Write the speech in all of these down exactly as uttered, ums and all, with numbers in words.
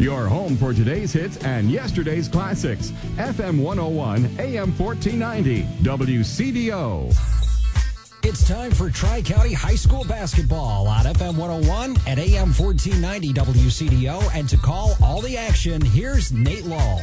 Your home for today's hits and yesterday's classics. F M one oh one, A M fourteen ninety, W C D O. It's time for Tri-County High School basketball on F M one oh one and A M fourteen ninety W C D O. And to call all the action, here's Nate Law.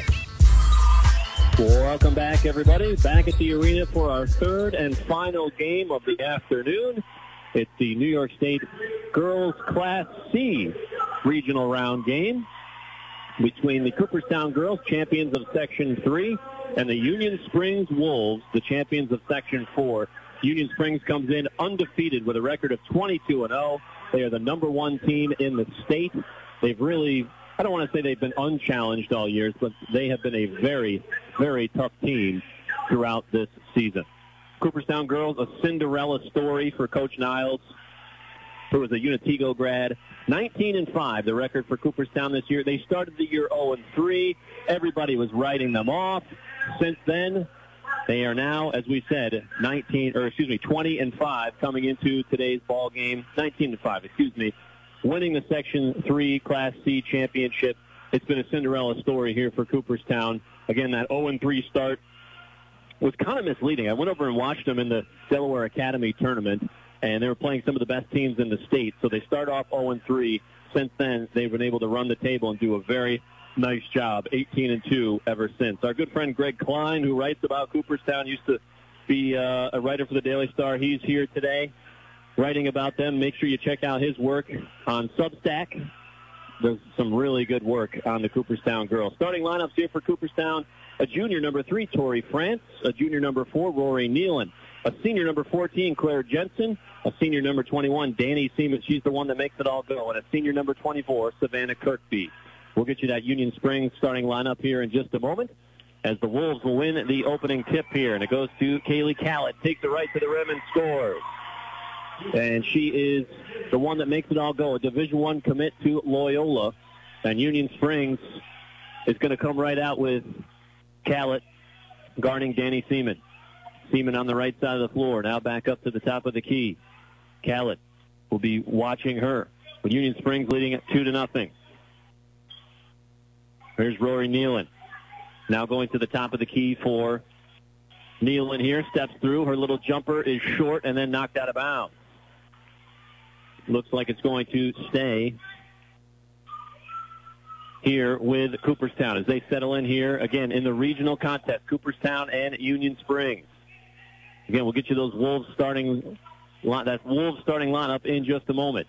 Welcome back, everybody. Back at the arena for our third and final game of the afternoon. It's the New York State Girls Class C regional round game between the Cooperstown Girls, champions of Section three, and the Union Springs Wolves, the champions of Section four. Union Springs comes in undefeated with a record of twenty-two and oh. They are the number one team in the state. They've really, I don't want to say they've been unchallenged all years, but they have been a very, very tough team throughout this season. Cooperstown Girls, a Cinderella story for Coach Niles, who was a Unitigo grad. nineteen and five, the record for Cooperstown this year. They started the year oh and three. Everybody was writing them off. Since then, they are now, as we said, nineteen, or excuse me, twenty and five coming into today's ball game. nineteen and five, excuse me, winning the Section three Class C championship. It's been a Cinderella story here for Cooperstown. Again, that oh and three start was kind of misleading. I went over and watched them in the Delaware Academy tournament, and they were playing some of the best teams in the state. So they start off oh and three. Since then, they've been able to run the table and do a very nice job, eighteen and two ever since. Our good friend Greg Klein, who writes about Cooperstown, used to be uh, a writer for the Daily Star. He's here today writing about them. Make sure you check out his work on Substack. There's some really good work on the Cooperstown girls. Starting lineups here for Cooperstown: a junior number three, Tori France; a junior number four, Rory Nealon; a senior number fourteen, Claire Jensen; a senior number twenty-one, Danny Seaman. She's the one that makes it all go; and a senior number twenty-four, Savannah Kirkby. We'll get you that Union Springs starting lineup here in just a moment, as the Wolves will win the opening tip here. And it goes to Kaylee Callett. Takes it right to the rim and scores. And she is the one that makes it all go. A Division One commit to Loyola. And Union Springs is going to come right out with Callett guarding Danny Seaman. Seaman on the right side of the floor. Now back up to the top of the key. Callett will be watching her. With Union Springs leading at two to nothing. Here's Rory Nealon. Now going to the top of the key for Nealon here. Steps through. Her little jumper is short and then knocked out of bounds. Looks like it's going to stay here with Cooperstown as they settle in here again in the regional contest. Cooperstown and Union Springs. Again, we'll get you those Wolves starting, that Wolves starting lineup in just a moment.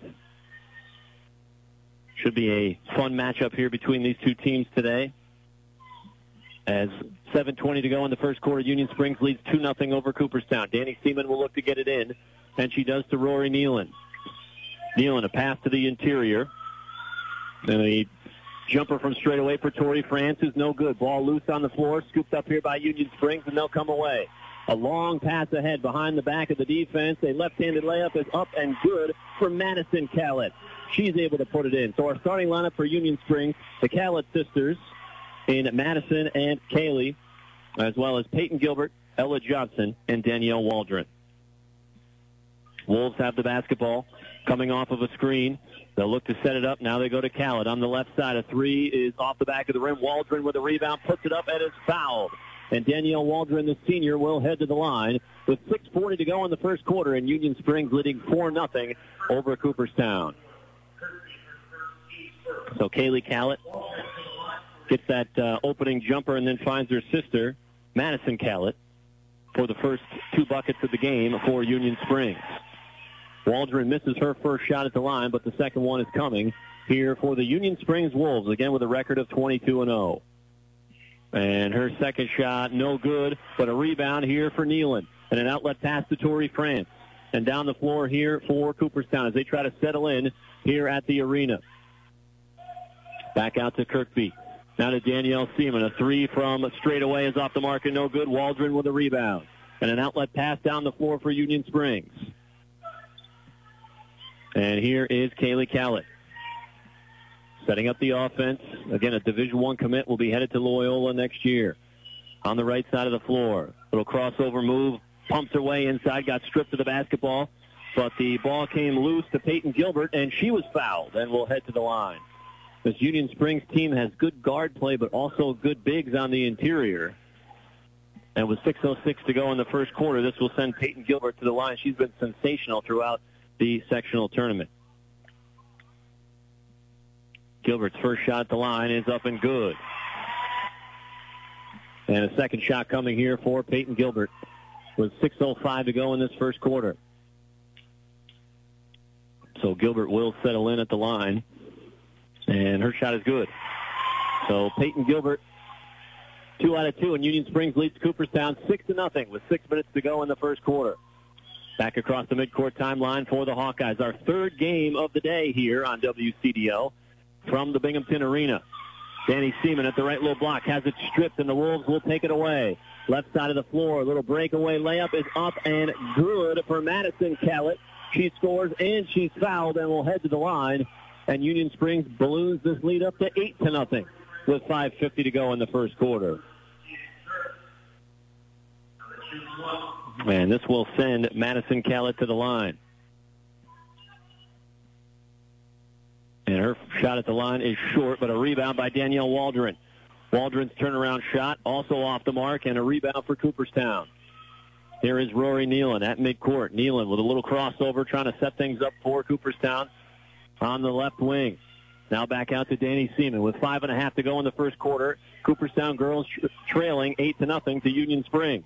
Should be a fun matchup here between these two teams today. As seven twenty to go in the first quarter, Union Springs leads two nothing over Cooperstown. Danny Seaman will look to get it in, and she does to Rory Nealon. Nealon, a pass to the interior. And a jumper from straight away for Tori France is no good. Ball loose on the floor, scooped up here by Union Springs, and they'll come away. A long pass ahead behind the back of the defense. A left-handed layup is up and good for Madison Callett. She's able to put it in. So our starting lineup for Union Springs, the Callett sisters in Madison and Kaylee, as well as Peyton Gilbert, Ella Johnson, and Danielle Waldron. Wolves have the basketball coming off of a screen. They'll look to set it up. Now they go to Callett on the left side. A three is off the back of the rim. Waldron with a rebound, puts it up and is fouled. And Danielle Waldron, the senior, will head to the line with six forty to go in the first quarter, and Union Springs leading four nothing over Cooperstown. So Kaylee Callett gets that uh, opening jumper and then finds her sister, Madison Callett, for the first two buckets of the game for Union Springs. Waldron misses her first shot at the line, but the second one is coming here for the Union Springs Wolves, again with a record of twenty-two and oh. And her second shot, no good, but a rebound here for Nealon. And an outlet pass to Tori France. And down the floor here for Cooperstown as they try to settle in here at the arena. Back out to Kirkby. Now to Danielle Seaman. A three from straight away is off the mark and no good. Waldron with a rebound. And an outlet pass down the floor for Union Springs. And here is Kaylee Callett. Setting up the offense. Again, a Division One commit will be headed to Loyola next year. On the right side of the floor. Little crossover move. Pumps her way inside. Got stripped of the basketball. But the ball came loose to Peyton Gilbert, and she was fouled and will head to the line. This Union Springs team has good guard play, but also good bigs on the interior. And with six oh six to go in the first quarter, this will send Peyton Gilbert to the line. She's been sensational throughout the sectional tournament. Gilbert's first shot at the line is up and good. And a second shot coming here for Peyton Gilbert with six oh five to go in this first quarter. So Gilbert will settle in at the line. And her shot is good. So Peyton Gilbert, two out of two, and Union Springs leads Cooperstown six to nothing with six minutes to go in the first quarter. Back across the midcourt timeline for the Hawkeyes. Our third game of the day here on W C D O from the Binghamton Arena. Danny Seaman at the right low block has it stripped, and the Wolves will take it away. Left side of the floor, a little breakaway layup is up and good for Madison Kellett. She scores and she's fouled and will head to the line. And Union Springs balloons this lead up to eight to nothing with five fifty to go in the first quarter. And this will send Madison Kellett to the line. And her shot at the line is short, but a rebound by Danielle Waldron. Waldron's turnaround shot also off the mark, and a rebound for Cooperstown. Here is Rory Nealon at midcourt. Nealon with a little crossover, trying to set things up for Cooperstown on the left wing. Now back out to Danny Seaman with five and a half to go in the first quarter. Cooperstown girls trailing eight to nothing to Union Springs.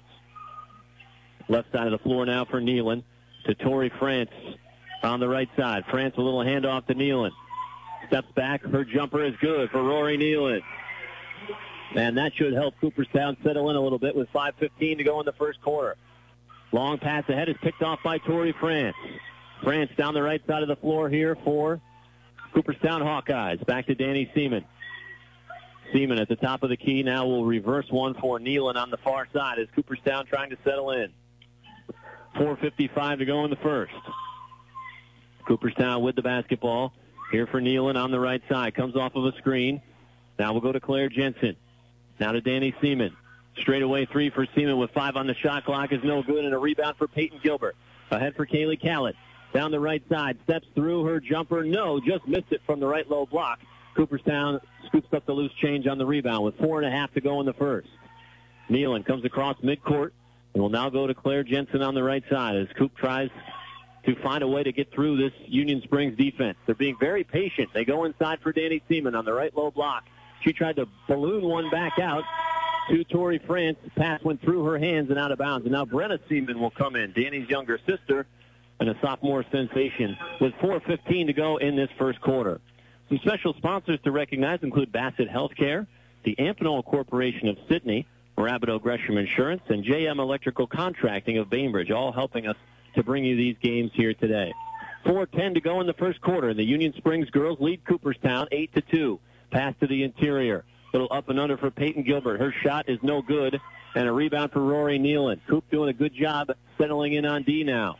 Left side of the floor now for Nealon to Tori France on the right side. France with a little handoff to Nealon. Steps back. Her jumper is good for Rory Nealon. And that should help Cooperstown settle in a little bit with five fifteen to go in the first quarter. Long pass ahead is picked off by Tori France. France down the right side of the floor here for Cooperstown Hawkeyes. Back to Danny Seaman. Seaman at the top of the key now will reverse one for Nealon on the far side as Cooperstown trying to settle in. four fifty-five to go in the first. Cooperstown with the basketball. Here for Nealon on the right side. Comes off of a screen. Now we'll go to Claire Jensen. Now to Danny Seaman. Straight away three for Seaman with five on the shot clock is no good, and a rebound for Peyton Gilbert. Ahead for Kaylee Callett. Down the right side, steps through her jumper. No, just missed it from the right low block. Cooperstown scoops up the loose change on the rebound with four and a half to go in the first. Nealon comes across midcourt and will now go to Claire Jensen on the right side as Coop tries to find a way to get through this Union Springs defense. They're being very patient. They go inside for Danny Seaman on the right low block. She tried to balloon one back out to Tori France. The pass went through her hands and out of bounds. And now Brenna Seaman will come in, Danny's younger sister, and a sophomore sensation with four fifteen to go in this first quarter. Some special sponsors to recognize include Bassett Healthcare, the Amphenol Corporation of Sydney, Rabideau Gresham Insurance, and J M Electrical Contracting of Bainbridge, all helping us to bring you these games here today. four ten to go in the first quarter. The Union Springs girls lead Cooperstown eight to two. Pass to the interior. Little up and under for Peyton Gilbert. Her shot is no good, and a rebound for Rory Nealon. Coop doing a good job settling in on D now.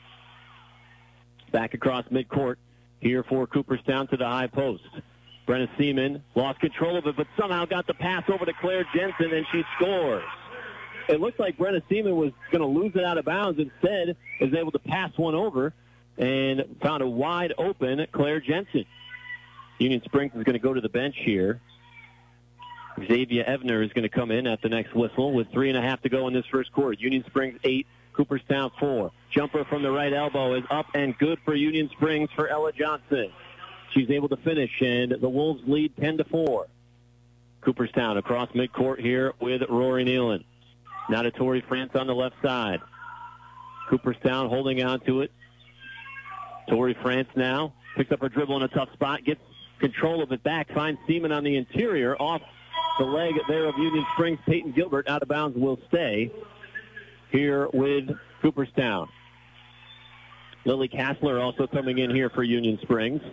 Back across midcourt here for Cooperstown to the high post. Brenna Seaman lost control of it, but somehow got the pass over to Claire Jensen, and she scores. It looked like Brenna Seaman was going to lose it out of bounds. Instead, is able to pass one over and found a wide open Claire Jensen. Union Springs is going to go to the bench here. Xavier Evner is going to come in at the next whistle with three and a half to go in this first quarter. Union Springs eight, Cooperstown four. Jumper from the right elbow is up and good for Union Springs for Ella Johnson. She's able to finish, and the Wolves lead ten to four. Cooperstown across midcourt here with Rory Nealon. Now to Tori France on the left side. Cooperstown holding on to it. Tori France now picks up her dribble in a tough spot, gets control of it back, finds Seaman on the interior, off the leg there of Union Springs. Peyton Gilbert out of bounds will stay here with Cooperstown. Lily Kassler also coming in here for Union Springs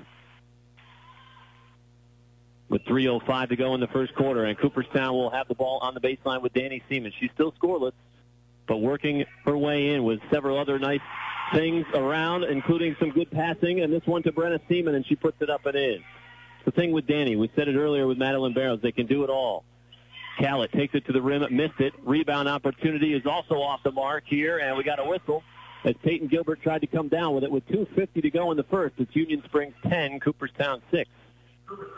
with three oh five to go in the first quarter, and Cooperstown will have the ball on the baseline with Danny Seaman. She's still scoreless, but working her way in with several other nice things around, including some good passing, and this one to Brenna Seaman, and she puts it up and in. The thing with Danny, we said it earlier with Madeline Barrows, they can do it all. Callett takes it to the rim, missed it. Rebound opportunity is also off the mark here, and we got a whistle as Peyton Gilbert tried to come down with it with two fifty to go in the first. It's Union Springs ten, Cooperstown six.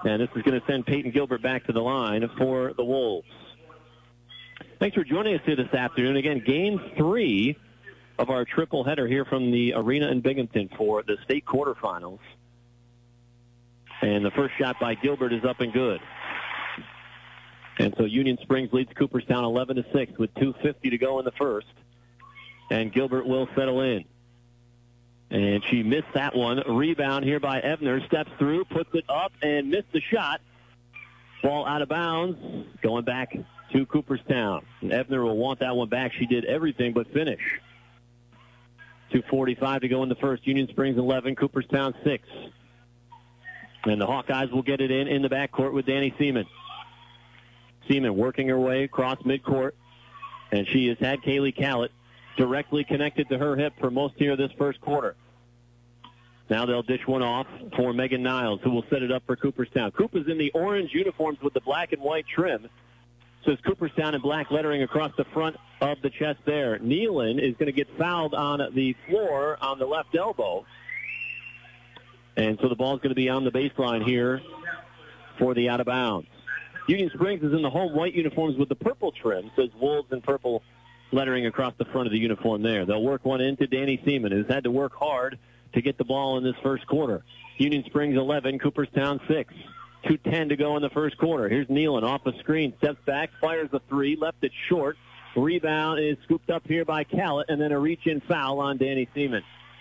And this is going to send Peyton Gilbert back to the line for the Wolves. Thanks for joining us here this afternoon. Again, game three of our triple header here from the arena in Binghamton for the state quarterfinals. And the first shot by Gilbert is up and good. And so Union Springs leads Cooperstown eleven to six with two fifty to go in the first. And Gilbert will settle in. And she missed that one. Rebound here by Ebner. Steps through, puts it up, and missed the shot. Ball out of bounds. Going back to Cooperstown. And Ebner will want that one back. She did everything but finish. two forty-five to go in the first. Union Springs eleven, Cooperstown six. And the Hawkeyes will get it in in the backcourt with Danny Seaman. Seaman working her way across midcourt. And she has had Kaylee Callett directly connected to her hip for most here of this first quarter. Now they'll dish one off for Megan Niles, who will set it up for Cooperstown. Coop is in the orange uniforms with the black and white trim. Says Cooperstown in black lettering across the front of the chest there. Nealon is going to get fouled on the floor on the left elbow. And so the ball's going to be on the baseline here for the out of bounds. Union Springs is in the home white uniforms with the purple trim. Says Wolves in purple lettering across the front of the uniform there. They'll work one into Danny Seaman, who's had to work hard to get the ball in this first quarter. Union Springs eleven, Cooperstown six. two ten to go in the first quarter. Here's Nealon off the screen, steps back, fires the three, left it short. Rebound is scooped up here by Callett, and then a reach-in foul on Danny Seaman.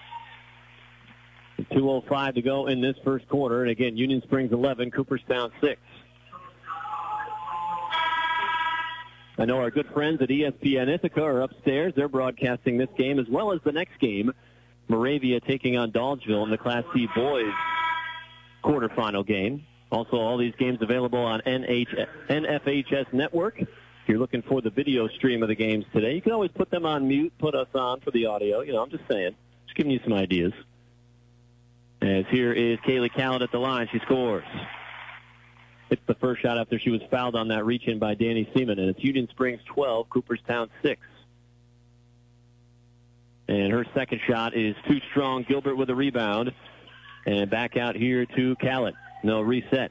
two oh five to go in this first quarter. And again, Union Springs eleven, Cooperstown six. I know our good friends at E S P N Ithaca are upstairs. They're broadcasting this game as well as the next game, Moravia taking on Dodgeville in the Class C boys quarterfinal game. Also, all these games available on N F H S Network. If you're looking for the video stream of the games today, you can always put them on mute, put us on for the audio. You know, I'm just saying. Just giving you some ideas. As here is Kaylee Callett at the line. She scores. It's the first shot after she was fouled on that reach-in by Danny Seaman, and it's Union Springs twelve, Cooperstown six. And her second shot is too strong. Gilbert with a rebound. And back out here to Callett. No reset.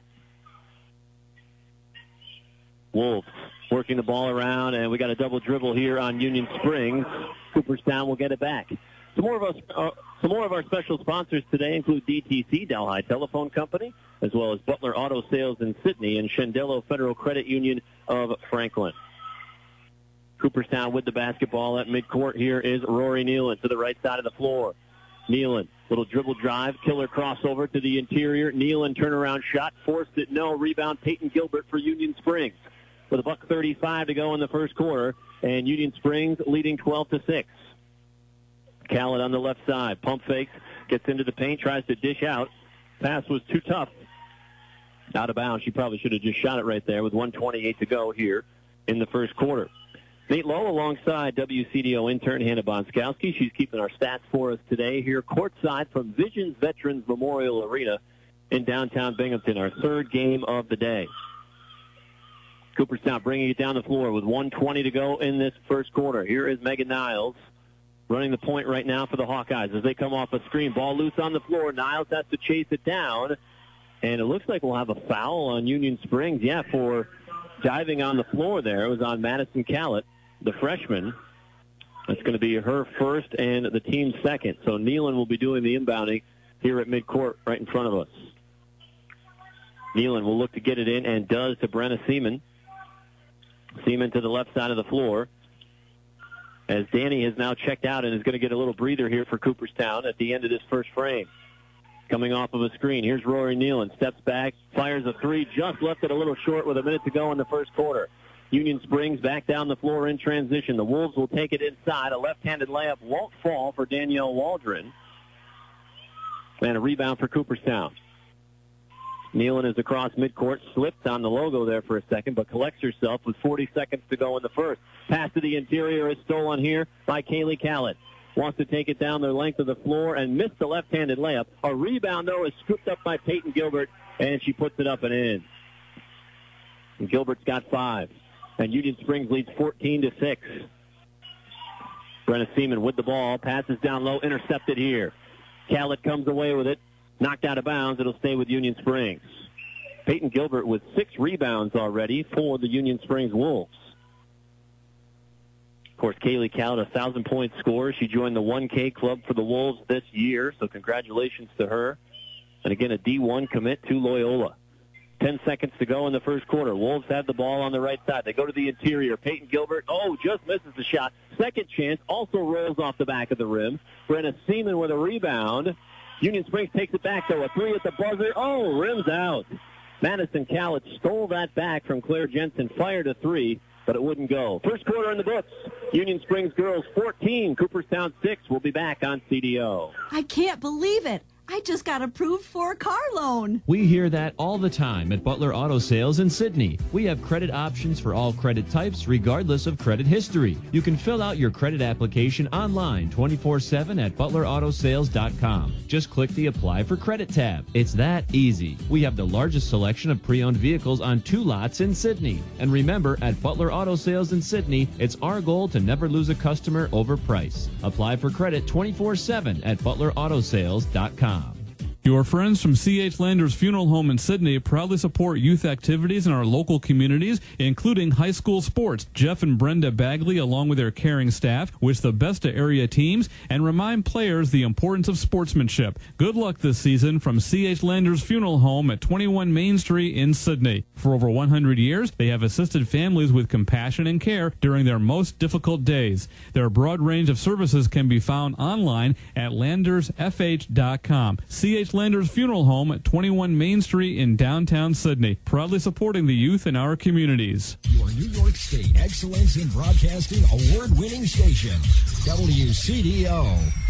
Wolves working the ball around, and we got a double dribble here on Union Springs. Cooperstown will get it back. Some more of us, uh, some more of our special sponsors today include D T C, Delhi Telephone Company, as well as Butler Auto Sales in Sydney and Shendello Federal Credit Union of Franklin. Cooperstown with the basketball at midcourt. Here is Rory Nealon to the right side of the floor. Nealon, little dribble drive, killer crossover to the interior. Nealon turnaround shot, forced it, no. Rebound, Peyton Gilbert for Union Springs. With a buck thirty-five to go in the first quarter, and Union Springs leading twelve to six. Callett on the left side, pump fakes, gets into the paint, tries to dish out. Pass was too tough. Out of bounds. She probably should have just shot it right there with one twenty-eight to go here in the first quarter. Nate Lowe alongside W C D O intern Hannah Bonskowski. She's keeping our stats for us today here courtside from Visions Veterans Memorial Arena in downtown Binghamton, our third game of the day. Cooperstown bringing it down the floor with one twenty to go in this first quarter. Here is Megan Niles running the point right now for the Hawkeyes as they come off a screen. Ball loose on the floor. Niles has to chase it down. And it looks like we'll have a foul on Union Springs. Yeah, for diving on the floor there. It was on Madison Callett, the freshman. That's going to be her first and the team's second. So Nealon will be doing the inbounding here at midcourt right in front of us. Nealon will look to get it in and does to Brenna Seaman. Seaman to the left side of the floor. As Danny has now checked out and is going to get a little breather here for Cooperstown at the end of this first frame. Coming off of a screen. Here's Rory Nealon. Steps back, fires a three, just left it a little short with a minute to go in the first quarter. Union Springs back down the floor in transition. The Wolves will take it inside. A left-handed layup won't fall for Danielle Waldron. And a rebound for Cooperstown. Nealon is across midcourt, slipped on the logo there for a second, but collects herself with forty seconds to go in the first. Pass to the interior is stolen here by Kaylee Callett. Wants to take it down the length of the floor and missed the left-handed layup. A rebound, though, is scooped up by Peyton Gilbert, and she puts it up and in. And Gilbert's got five. And Union Springs leads fourteen to six. Brenna Seaman with the ball, passes down low, intercepted here. Callett comes away with it, knocked out of bounds. It'll stay with Union Springs. Peyton Gilbert with six rebounds already for the Union Springs Wolves. Of course, Kaylee Cowd, a thousand-point scorer. She joined the one K club for the Wolves this year, so congratulations to her. And again, a D one commit to Loyola. Ten seconds to go in the first quarter. Wolves have the ball on the right side. They go to the interior. Peyton Gilbert, oh, just misses the shot. Second chance, also rolls off the back of the rim. Brenna Seaman with a rebound. Union Springs takes it back, though. A three at the buzzer. Oh, rims out. Madison Cowlett stole that back from Claire Jensen. Fired a three, but it wouldn't go. First quarter in the books. Union Springs girls fourteen, Cooperstown six. We'll be back on C D O. I can't believe it. I just got approved for a car loan. We hear that all the time at Butler Auto Sales in Sydney. We have credit options for all credit types, regardless of credit history. You can fill out your credit application online twenty-four seven at butler auto sales dot com. Just click the Apply for Credit tab. It's that easy. We have the largest selection of pre-owned vehicles on two lots in Sydney. And remember, at Butler Auto Sales in Sydney, it's our goal to never lose a customer over price. Apply for credit twenty-four seven at butler auto sales dot com. Your friends from C H Landers Funeral Home in Sydney proudly support youth activities in our local communities, including high school sports. Jeff and Brenda Bagley, along with their caring staff, wish the best to area teams and remind players the importance of sportsmanship. Good luck this season from C H Landers Funeral Home at twenty-one Main Street in Sydney. For over one hundred years, they have assisted families with compassion and care during their most difficult days. Their broad range of services can be found online at landers f h dot com. C H Landers Funeral Home at twenty-one Main Street in downtown Sydney, proudly supporting the youth in our communities. Your New York State Excellence in Broadcasting award-winning station, W C D O.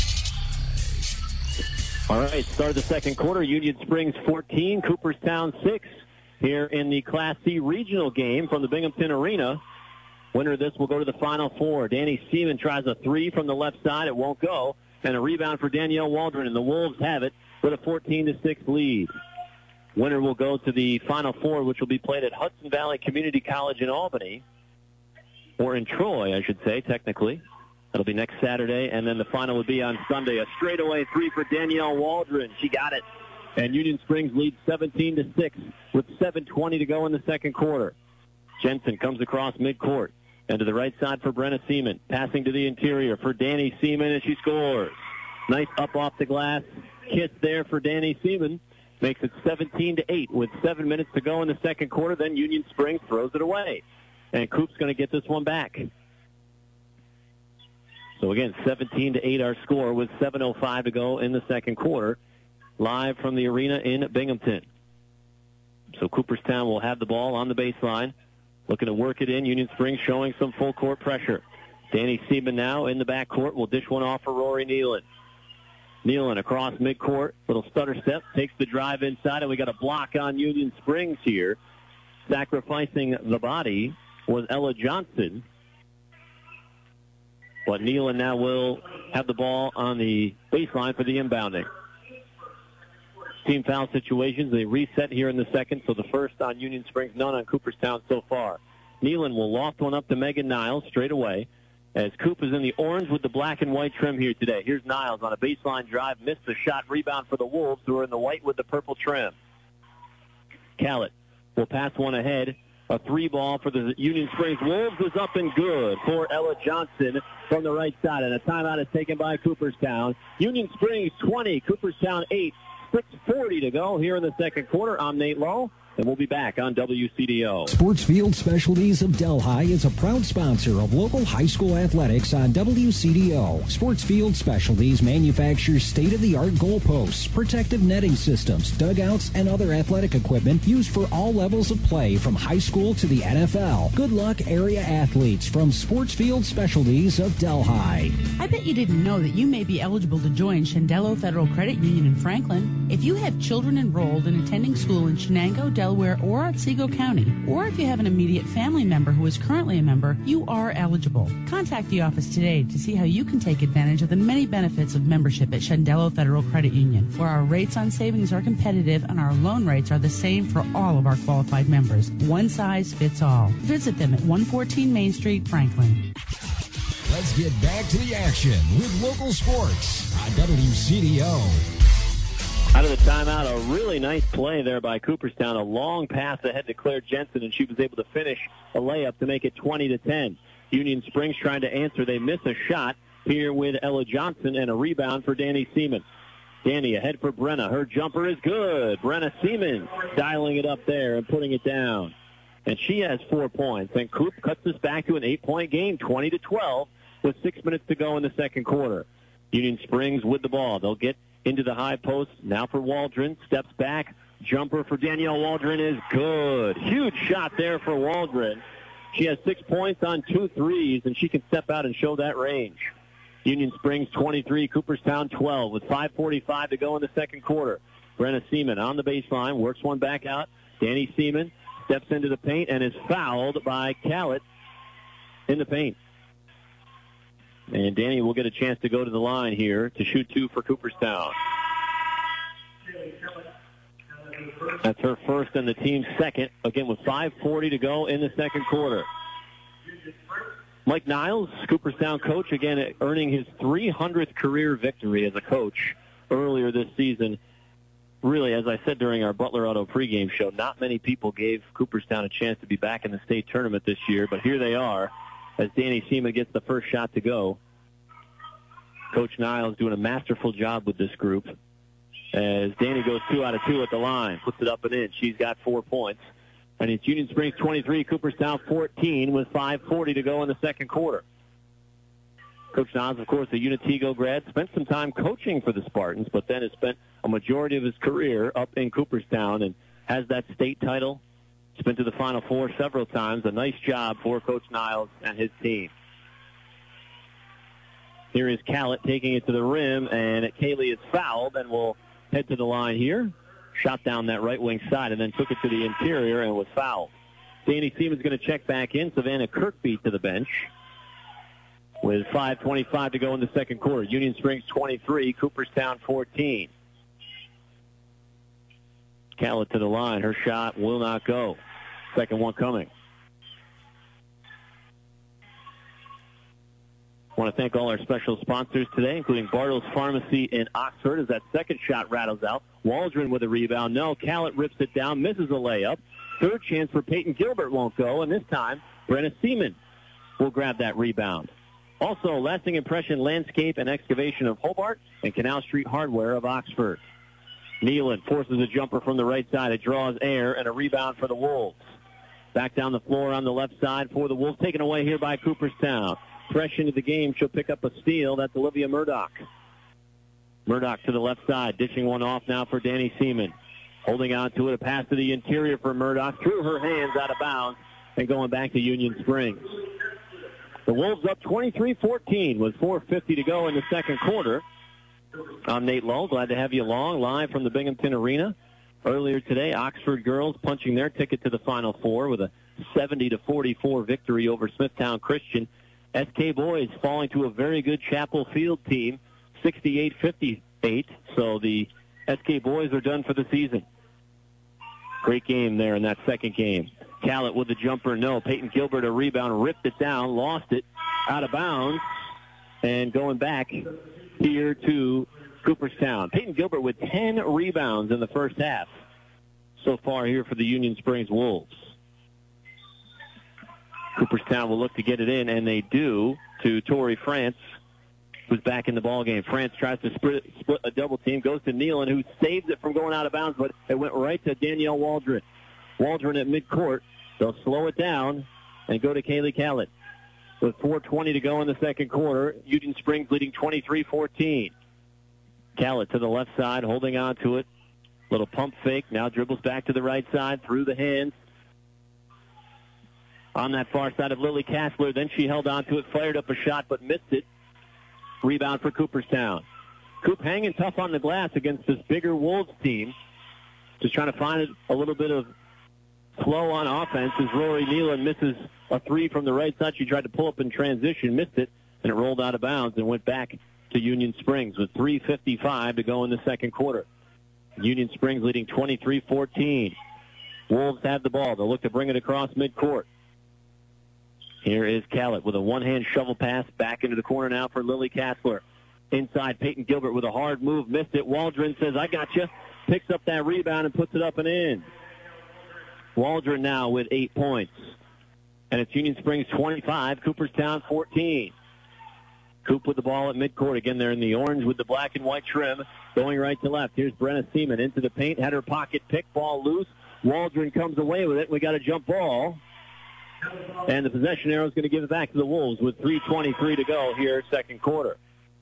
All right, start of the second quarter. Union Springs fourteen, Cooperstown six here in the Class C regional game from the Binghamton Arena. Winner of this will go to the Final Four. Danny Seaman tries a three from the left side. It won't go. And a rebound for Danielle Waldron, and the Wolves have it with a fourteen to six lead. Winner will go to the Final Four, which will be played at Hudson Valley Community College in Albany, or in Troy, I should say, technically. That'll be next Saturday, and then the final would be on Sunday. A straightaway three for Danielle Waldron. She got it. And Union Springs leads seventeen to six with seven twenty to go in the second quarter. Jensen comes across midcourt and to the right side for Brenna Seaman. Passing to the interior for Danny Seaman, and she scores. Nice up off the glass kiss there for Danny Seaman. Makes it seventeen to eight with seven minutes to go in the second quarter. Then Union Springs throws it away. And Coop's going to get this one back. So again, seventeen to eight our score with seven oh five to go in the second quarter. Live from the arena in Binghamton. So Cooperstown will have the ball on the baseline. Looking to work it in. Union Springs showing some full court pressure. Danny Seaman now in the backcourt will dish one off for Rory Nealon. Nealon across midcourt. Little stutter step. Takes the drive inside, and we got a block on Union Springs here. Sacrificing the body was Ella Johnson. But Nealon now will have the ball on the baseline for the inbounding. Team foul situations. They reset here in the second, so the first on Union Springs, none on Cooperstown so far. Nealon will loft one up to Megan Niles straight away as Coop is in the orange with the black and white trim here today. Here's Niles on a baseline drive. Missed the shot. Rebound for the Wolves, who are in the white with the purple trim. Callett will pass one ahead. A three ball for the Union Springs Wolves is up and good for Ella Johnson from the right side. And a timeout is taken by Cooperstown. Union Springs twenty, Cooperstown eight. six forty to go here in the second quarter. I'm Nate Lowe, and we'll be back on W C D O. Sportsfield Specialties of Delhi is a proud sponsor of local high school athletics on W C D O. Sportsfield Specialties manufactures state-of-the-art goalposts, protective netting systems, dugouts, and other athletic equipment used for all levels of play from high school to the N F L. Good luck, area athletes, from Sportsfield Specialties of Delhi. I bet you didn't know that you may be eligible to join Shendello Federal Credit Union in Franklin. If you have children enrolled in attending school in Shenango, Delaware, or Otsego County, or if you have an immediate family member who is currently a member, you are eligible. Contact the office today to see how you can take advantage of the many benefits of membership at Shendello Federal Credit Union, where our rates on savings are competitive and our loan rates are the same for all of our qualified members. One size fits all. Visit them at one fourteen Main Street, Franklin. Let's get back to the action with local sports on W C D O. Out of the timeout, a really nice play there by Cooperstown. A long pass ahead to Claire Jensen, and she was able to finish a layup to make it twenty to ten. Union Springs trying to answer. They miss a shot here with Ella Johnson, and a rebound for Danny Seaman. Danny ahead for Brenna. Her jumper is good. Brenna Seaman dialing it up there and putting it down. And she has four points. And Coop cuts this back to an eight-point game, twenty to twelve, with six minutes to go in the second quarter. Union Springs with the ball. They'll get into the high post. Now for Waldron. Steps back. Jumper for Danielle Waldron is good. Huge shot there for Waldron. She has six points on two threes, and she can step out and show that range. Union Springs twenty-three, Cooperstown twelve, with five forty-five to go in the second quarter. Brenna Seaman on the baseline, works one back out. Danny Seaman steps into the paint and is fouled by Callett in the paint. And Danny will get a chance to go to the line here to shoot two for Cooperstown. That's her first and the team's second, again with five forty to go in the second quarter. Mike Niles, Cooperstown coach, again earning his three hundredth career victory as a coach earlier this season. Really, as I said during our Butler Auto pregame show, not many people gave Cooperstown a chance to be back in the state tournament this year, but here they are as Danny Seaman gets the first shot to go. Coach Niles doing a masterful job with this group as Danny goes two out of two at the line, puts it up and in. She's got four points. And it's Union Springs twenty-three, Cooperstown fourteen with five forty to go in the second quarter. Coach Niles, of course, a Unitigo grad, spent some time coaching for the Spartans, but then has spent a majority of his career up in Cooperstown and has that state title. He's been to the Final Four several times. A nice job for Coach Niles and his team. Here is Callett taking it to the rim, and Kaylee is fouled and will head to the line here. Shot down that right wing side and then took it to the interior and was fouled. Danny Seaman's going to check back in. Savannah Kirkby to the bench with five twenty-five to go in the second quarter. Union Springs twenty-three, Cooperstown fourteen. Callett to the line. Her shot will not go. Second one coming. I want to thank all our special sponsors today, including Bartles Pharmacy in Oxford, as that second shot rattles out. Waldron with a rebound. No, Callett rips it down, misses a layup. Third chance for Peyton Gilbert won't go, and this time Brenna Seaman will grab that rebound. Also, lasting impression landscape and excavation of Hobart and Canal Street Hardware of Oxford. Nealon forces a jumper from the right side. It draws air and a rebound for the Wolves. Back down the floor on the left side for the Wolves, taken away here by Cooperstown. Fresh into the game, she'll pick up a steal. That's Olivia Murdoch. Murdoch to the left side, dishing one off now for Danny Seaman. Holding on to it, a pass to the interior for Murdoch. Through her hands, out of bounds, and going back to Union Springs. The Wolves up twenty-three fourteen with four fifty to go in the second quarter. I'm Nate Lowe. Glad to have you along live from the Binghamton Arena. Earlier today, Oxford girls punching their ticket to the Final Four with a seventy to forty-four victory over Smithtown Christian. S K boys falling to a very good Chapel Field team, sixty-eight fifty-eight. So the S K boys are done for the season. Great game there in that second game. Callett with the jumper, no. Peyton Gilbert a rebound, ripped it down, lost it, out of bounds, and going back here to Cooperstown. Peyton Gilbert with ten rebounds in the first half so far here for the Union Springs Wolves. Cooperstown will look to get it in, and they do, to Tori France, who's back in the ballgame. France tries to split, split a double team, goes to Nealon, who saves it from going out of bounds, but it went right to Danielle Waldron. Waldron at midcourt. They'll slow it down and go to Kaylee Callett. With four twenty to go in the second quarter, Union Springs leading twenty-three fourteen. Callett to the left side, holding on to it. Little pump fake, now dribbles back to the right side, through the hands. On that far side of Lily Kassler, then she held on to it, fired up a shot, but missed it. Rebound for Cooperstown. Coop hanging tough on the glass against this bigger Wolves team. Just trying to find a little bit of flow on offense as Rory Nealon misses a three from the right side. She tried to pull up in transition, missed it, and it rolled out of bounds and went back to Union Springs with three fifty-five to go in the second quarter. Union Springs leading twenty-three fourteen. Wolves have the ball. They'll look to bring it across midcourt. Here is Callett with a one-hand shovel pass back into the corner now for Lily Kassler. Inside, Peyton Gilbert with a hard move. Missed it. Waldron says, I got you. Picks up that rebound and puts it up and in. Waldron now with eight points. And it's Union Springs twenty-five, Cooperstown fourteen. Coop with the ball at midcourt. Again, they're in the orange with the black and white trim. Going right to left. Here's Brenna Seaman into the paint. Had her pocket pick. Ball loose. Waldron comes away with it. We got a jump ball. And the possession arrow is going to give it back to the Wolves with three twenty-three to go here, second quarter.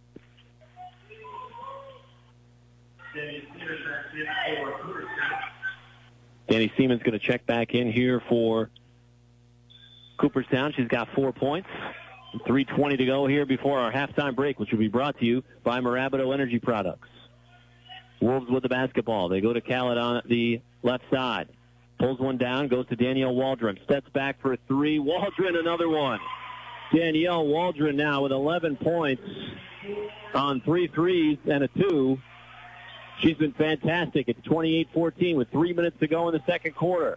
Danny Seaman's going to check back in here for Cooperstown. She's got four points. three twenty to go here before our halftime break, which will be brought to you by Marabito Energy Products. Wolves with the basketball. They go to Khaled on the left side. Pulls one down, goes to Danielle Waldron. Steps back for a three. Waldron, another one. Danielle Waldron now with eleven points on three threes and a two. She's been fantastic. It's twenty-eight fourteen with three minutes to go in the second quarter.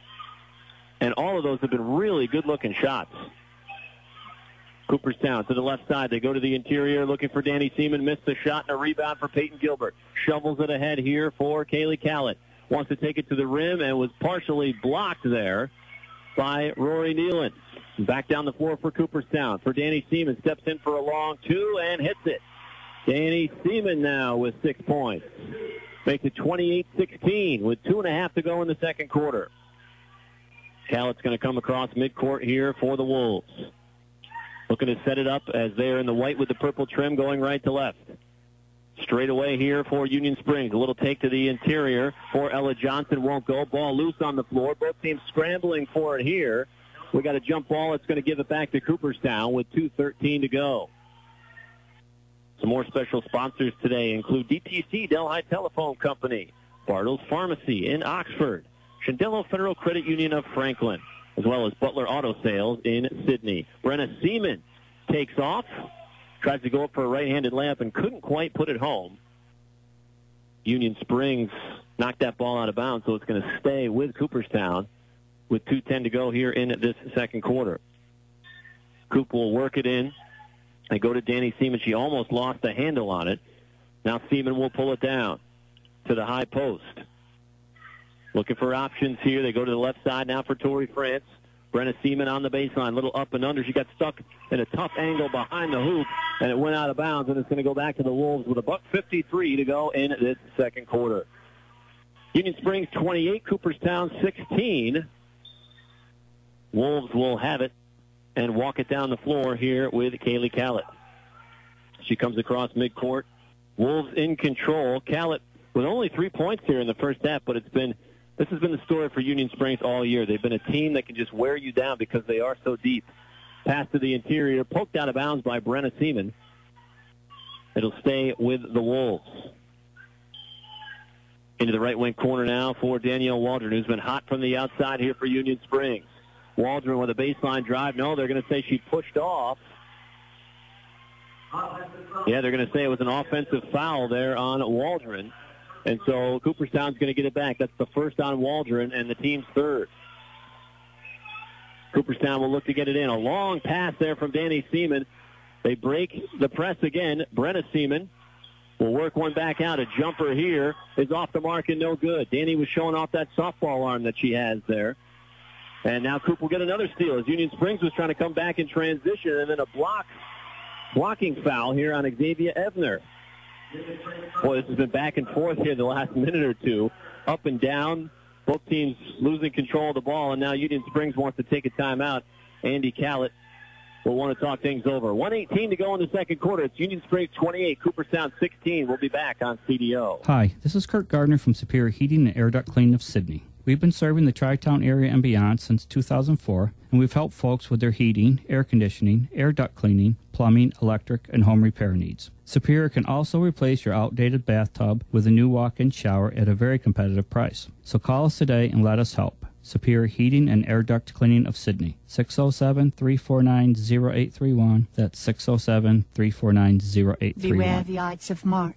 And all of those have been really good-looking shots. Cooperstown to the left side. They go to the interior looking for Danny Seaman. Missed the shot and a rebound for Peyton Gilbert. Shovels it ahead here for Kaylee Kallett. Wants to take it to the rim and was partially blocked there by Rory Nealon. Back down the floor for Cooperstown. For Danny Seaman. Steps in for a long two and hits it. Danny Seaman now with six points. Makes it twenty-eight sixteen with two and a half to go in the second quarter. Kallett's going to come across midcourt here for the Wolves. Looking to set it up as they're in the white with the purple trim going right to left. Straight away here for Union Springs. A little take to the interior for Ella Johnson. Won't go. Ball loose on the floor. Both teams scrambling for it here. We got a jump ball. It's going to give it back to Cooperstown with two thirteen to go. Some more special sponsors today include D T C, Delhi Telephone Company, Bartles Pharmacy in Oxford, Shendello Federal Credit Union of Franklin, as well as Butler Auto Sales in Sydney. Brenna Seaman takes off, tries to go up for a right-handed layup and couldn't quite put it home. Union Springs knocked that ball out of bounds, so it's going to stay with Cooperstown with two ten to go here in this second quarter. Coop will work it in. They go to Danny Seaman. She almost lost the handle on it. Now Seaman will pull it down to the high post. Looking for options here. They go to the left side now for Tori France. Brenna Seaman on the baseline. Little up and under. She got stuck in a tough angle behind the hoop, and it went out of bounds, and it's going to go back to the Wolves with a buck fifty-three to go in this second quarter. Union Springs twenty-eight, Cooperstown sixteen. Wolves will have it and walk it down the floor here with Kaylee Kallett. She comes across midcourt. Wolves in control. Kallett with only three points here in the first half, but it's been this has been the story for Union Springs all year. They've been a team that can just wear you down because they are so deep. Pass to the interior, poked out of bounds by Brenna Seaman. It'll stay with the Wolves. Into the right wing corner now for Danielle Waldron, who's been hot from the outside here for Union Springs. Waldron with a baseline drive. No, they're going to say she pushed off. Yeah, they're going to say it was an offensive foul there on Waldron. And so Cooperstown's going to get it back. That's the first on Waldron and the team's third. Cooperstown will look to get it in. A long pass there from Danny Seaman. They break the press again. Brenna Seaman will work one back out. A jumper here is off the mark and no good. Danny was showing off that softball arm that she has there. And now Coop will get another steal as Union Springs was trying to come back in transition, and then a block, blocking foul here on Xavier Evner. Boy, this has been back and forth here the last minute or two, up and down. Both teams losing control of the ball, and now Union Springs wants to take a timeout. Andy Kallett will want to talk things over. one eighteen to go in the second quarter. It's Union Springs twenty-eight, Cooperstown sixteen. We'll be back on C D O. Hi, this is Kurt Gardner from Superior Heating and Air Duct Cleaning of Sydney. We've been serving the Tri-Town area and beyond since two thousand four, and we've helped folks with their heating, air conditioning, air duct cleaning, plumbing, electric, and home repair needs. Superior can also replace your outdated bathtub with a new walk-in shower at a very competitive price. So call us today and let us help. Superior Heating and Air Duct Cleaning of Sydney, six oh seven, three four nine, oh eight three one. That's six oh seven, three four nine, oh eight three one. Beware the Ides of March.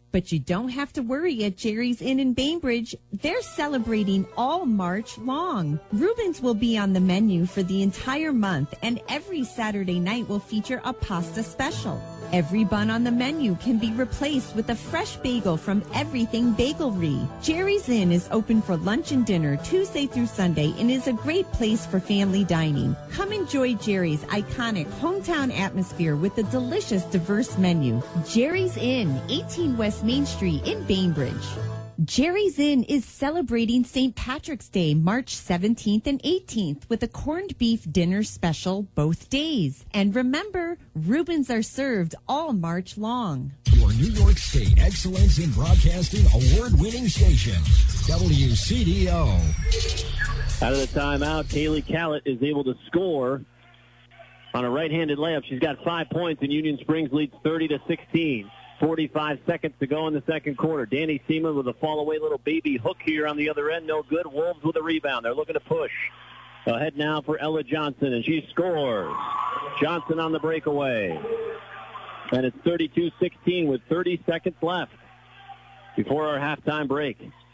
But you don't have to worry at Jerry's Inn in Bainbridge. They're celebrating all March long. Reuben's will be on the menu for the entire month, and every Saturday night will feature a pasta special. Every bun on the menu can be replaced with a fresh bagel from Everything Bagelry. Jerry's Inn is open for lunch and dinner Tuesday through Sunday and is a great place for family dining. Come enjoy Jerry's iconic hometown atmosphere with a delicious, diverse menu. Jerry's Inn, eighteen West Main Street in Bainbridge. Jerry's Inn is celebrating Saint Patrick's Day, March seventeenth and eighteenth, with a corned beef dinner special both days. And remember, Reubens are served all March long. Your New York State Excellence in Broadcasting award-winning station, W C D O. Out of the timeout, Kaylee Callett is able to score on a right-handed layup. She's got five points, and Union Springs leads thirty to sixteen. forty-five seconds to go in the second quarter. Danny Seaman with a fall-away little baby hook here on the other end. No good. Wolves with a rebound. They're looking to push. Ahead now for Ella Johnson, and she scores. Johnson on the breakaway. And it's thirty-two sixteen with thirty seconds left before our halftime break.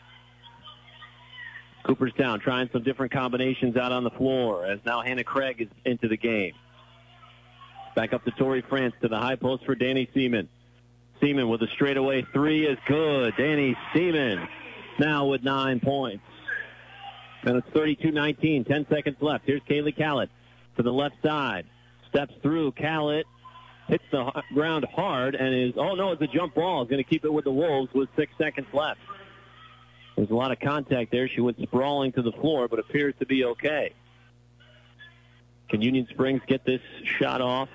Cooperstown trying some different combinations out on the floor as now Hannah Craig is into the game. Back up to Tori France to the high post for Danny Seaman. Seaman with a straightaway three is good. Danny Seaman now with nine points. And it's thirty-two nineteen, ten seconds left. Here's Kaylee Callett to the left side. Steps through. Callett hits the ground hard and is, oh no, it's a jump ball. Is going to keep it with the Wolves with six seconds left. There's a lot of contact there. She went sprawling to the floor, but appears to be okay. Can Union Springs get this shot off?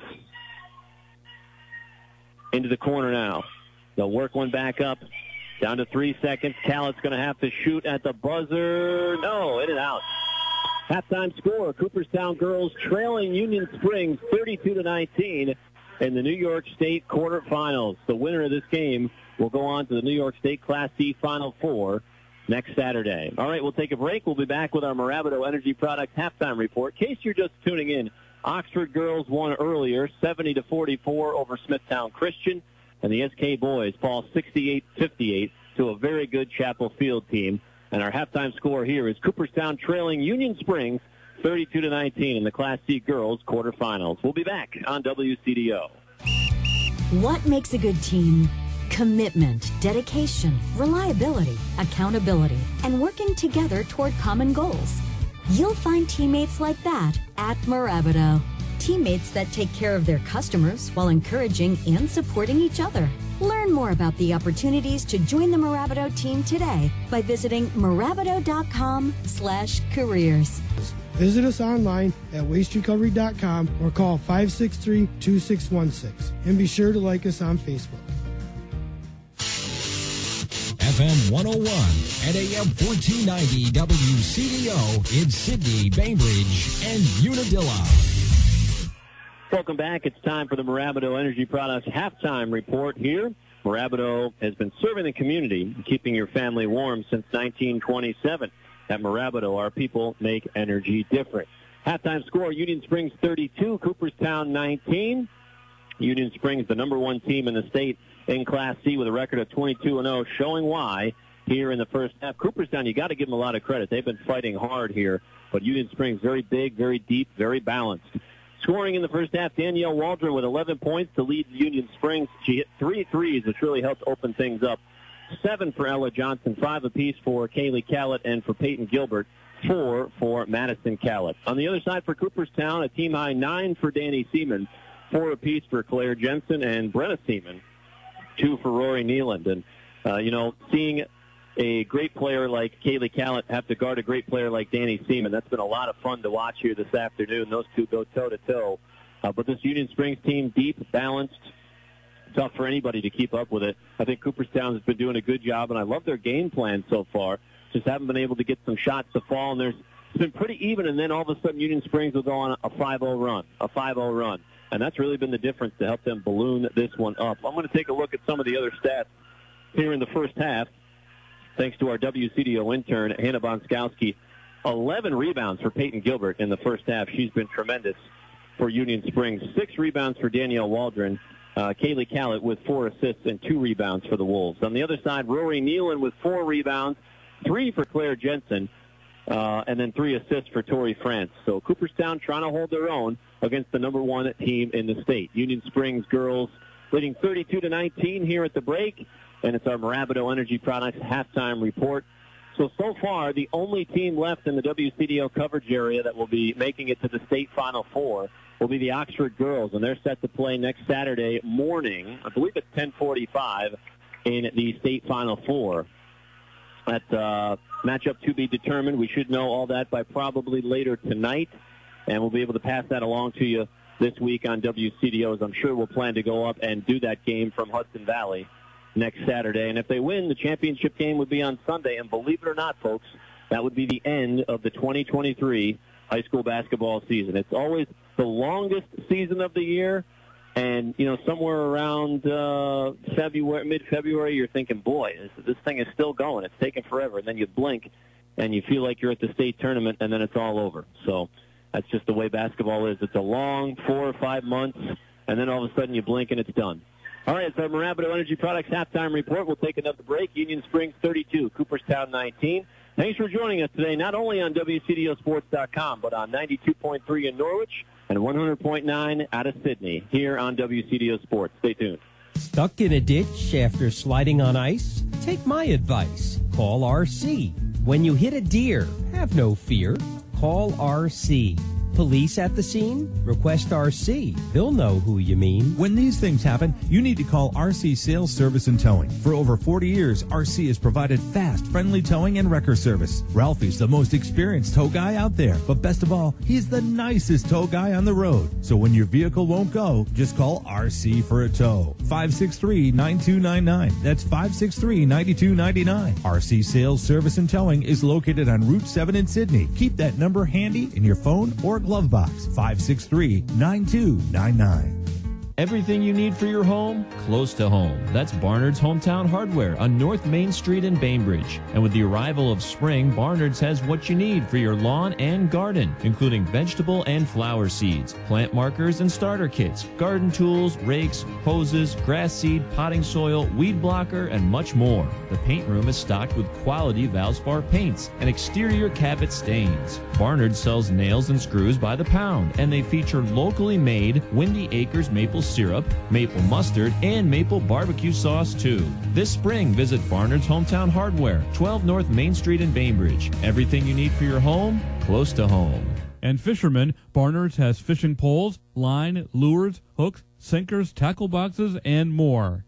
Into the corner now. They'll work one back up. Down to three seconds. Callett's going to have to shoot at the buzzer. No, in and out. Halftime score. Cooperstown girls trailing Union Springs thirty-two to nineteen in the New York State quarterfinals. The winner of this game will go on to the New York State Class C Final Four next Saturday. All right, we'll take a break. We'll be back with our Mirabito Energy Products halftime report. In case you're just tuning in, Oxford girls won earlier, seventy to forty-four over Smithtown Christian, and the S K boys fall sixty-eight fifty-eight to a very good Chapel Field team. And our halftime score here is Cooperstown trailing Union Springs thirty-two to nineteen in the Class C girls quarterfinals. We'll be back on W C D O. What makes a good team? Commitment, dedication, reliability, accountability, and working together toward common goals. You'll find teammates like that at Mirabito. Teammates that take care of their customers while encouraging and supporting each other. Learn more about the opportunities to join the Mirabito team today by visiting Mirabito.com slash careers. Visit us online at waste recovery dot com or call five six three, two six one six. And be sure to like us on Facebook. F M one oh one and A M fourteen ninety W C D O in Sydney, Bainbridge, and Unadilla. Welcome back. It's time for the Mirabito Energy Products halftime report here. Mirabito has been serving the community, keeping your family warm since nineteen twenty-seven. At Mirabito, our people make energy different. Halftime score, Union Springs thirty-two, Cooperstown nineteen. Union Springs, the number one team in the state in Class C with a record of twenty-two and oh, showing why here in the first half. Cooperstown, you got to give them a lot of credit. They've been fighting hard here, but Union Springs very big, very deep, very balanced. Scoring in the first half, Danielle Waldron with eleven points to lead Union Springs. She hit three threes, which really helped open things up. Seven for Ella Johnson, five apiece for Kaylee Callett, and for Peyton Gilbert, four for Madison Callett. On the other side for Cooperstown, a team-high nine for Danny Seaman, four apiece for Claire Jensen and Brenna Seaman, two for Rory Nealand. And, uh, you know, seeing a great player like Kaylee Callett have to guard a great player like Danny Seaman, that's been a lot of fun to watch here this afternoon. Those two go toe-to-toe. Uh, but this Union Springs team, deep, balanced, tough for anybody to keep up with it. I think Cooperstown has been doing a good job, and I love their game plan so far. Just haven't been able to get some shots to fall, and there's it's been pretty even, and then all of a sudden Union Springs will go on a five oh run, a five oh run. And that's really been the difference to help them balloon this one up. I'm going to take a look at some of the other stats here in the first half, thanks to our W C D O intern, Hannah Bonskowski. eleven rebounds for Peyton Gilbert in the first half. She's been tremendous for Union Springs. Six rebounds for Danielle Waldron. uh, Kaylee Callett with four assists and two rebounds for the Wolves. On the other side, Rory Nealon with four rebounds, three for Claire Jensen, uh, and then three assists for Tori France. So Cooperstown trying to hold their own against the number one team in the state. Union Springs girls leading thirty-two to nineteen here at the break, and it's our Mirabito Energy Products halftime report. So, so far, the only team left in the W C D O coverage area that will be making it to the state Final Four will be the Oxford girls, and they're set to play next Saturday morning, I believe it's ten forty-five, in the state Final Four. That uh, matchup to be determined. We should know all that by probably later tonight, and we'll be able to pass that along to you this week on W C D O, as I'm sure we'll plan to go up and do that game from Hudson Valley next Saturday. And if they win, the championship game would be on Sunday. And believe it or not, folks, that would be the end of the twenty twenty-three high school basketball season. It's always the longest season of the year. And, you know, somewhere around uh, February, mid-February, you're thinking, boy, this, this thing is still going. It's taking forever. And then you blink, and you feel like you're at the state tournament, and then it's all over. So that's just the way basketball is. It's a long four or five months, and then all of a sudden you blink, and it's done. All right, it's our Mirabito Energy Products halftime report. We'll take another break. Union Springs thirty-two, Cooperstown nineteen. Thanks for joining us today, not only on W C D O Sports dot com, but on ninety-two point three in Norwich and one hundred point nine out of Sydney, here on W C D O Sports. Stay tuned. Stuck in a ditch after sliding on ice? Take my advice. Call R C. When you hit a deer, have no fear. Call R C. Police at the scene? Request R C. They'll know who you mean. When these things happen, you need to call R C Sales Service and Towing. For over forty years, R C has provided fast, friendly towing and wrecker service. Ralphie's the most experienced tow guy out there. But best of all, he's the nicest tow guy on the road. So when your vehicle won't go, just call R C for a tow. five six three, nine two nine nine. That's five six three, nine two nine nine. R C Sales Service and Towing is located on Route seven in Sydney. Keep that number handy in your phone or glove box. five six three, nine two nine nine. Everything you need for your home, close to home. That's Barnard's Hometown Hardware on North Main Street in Bainbridge. And with the arrival of spring, Barnard's has what you need for your lawn and garden, including vegetable and flower seeds, plant markers and starter kits, garden tools, rakes, hoses, grass seed, potting soil, weed blocker, and much more. The paint room is stocked with quality Valspar paints and exterior Cabot stains. Barnard sells nails and screws by the pound, and they feature locally made Windy Acres maple syrup, maple mustard, and maple barbecue sauce too. This spring, visit Barnard's Hometown Hardware, twelve North Main Street in Bainbridge. Everything you need for your home, close to home. And fishermen, Barnard's has fishing poles, line, lures, hooks, sinkers, tackle boxes, and more.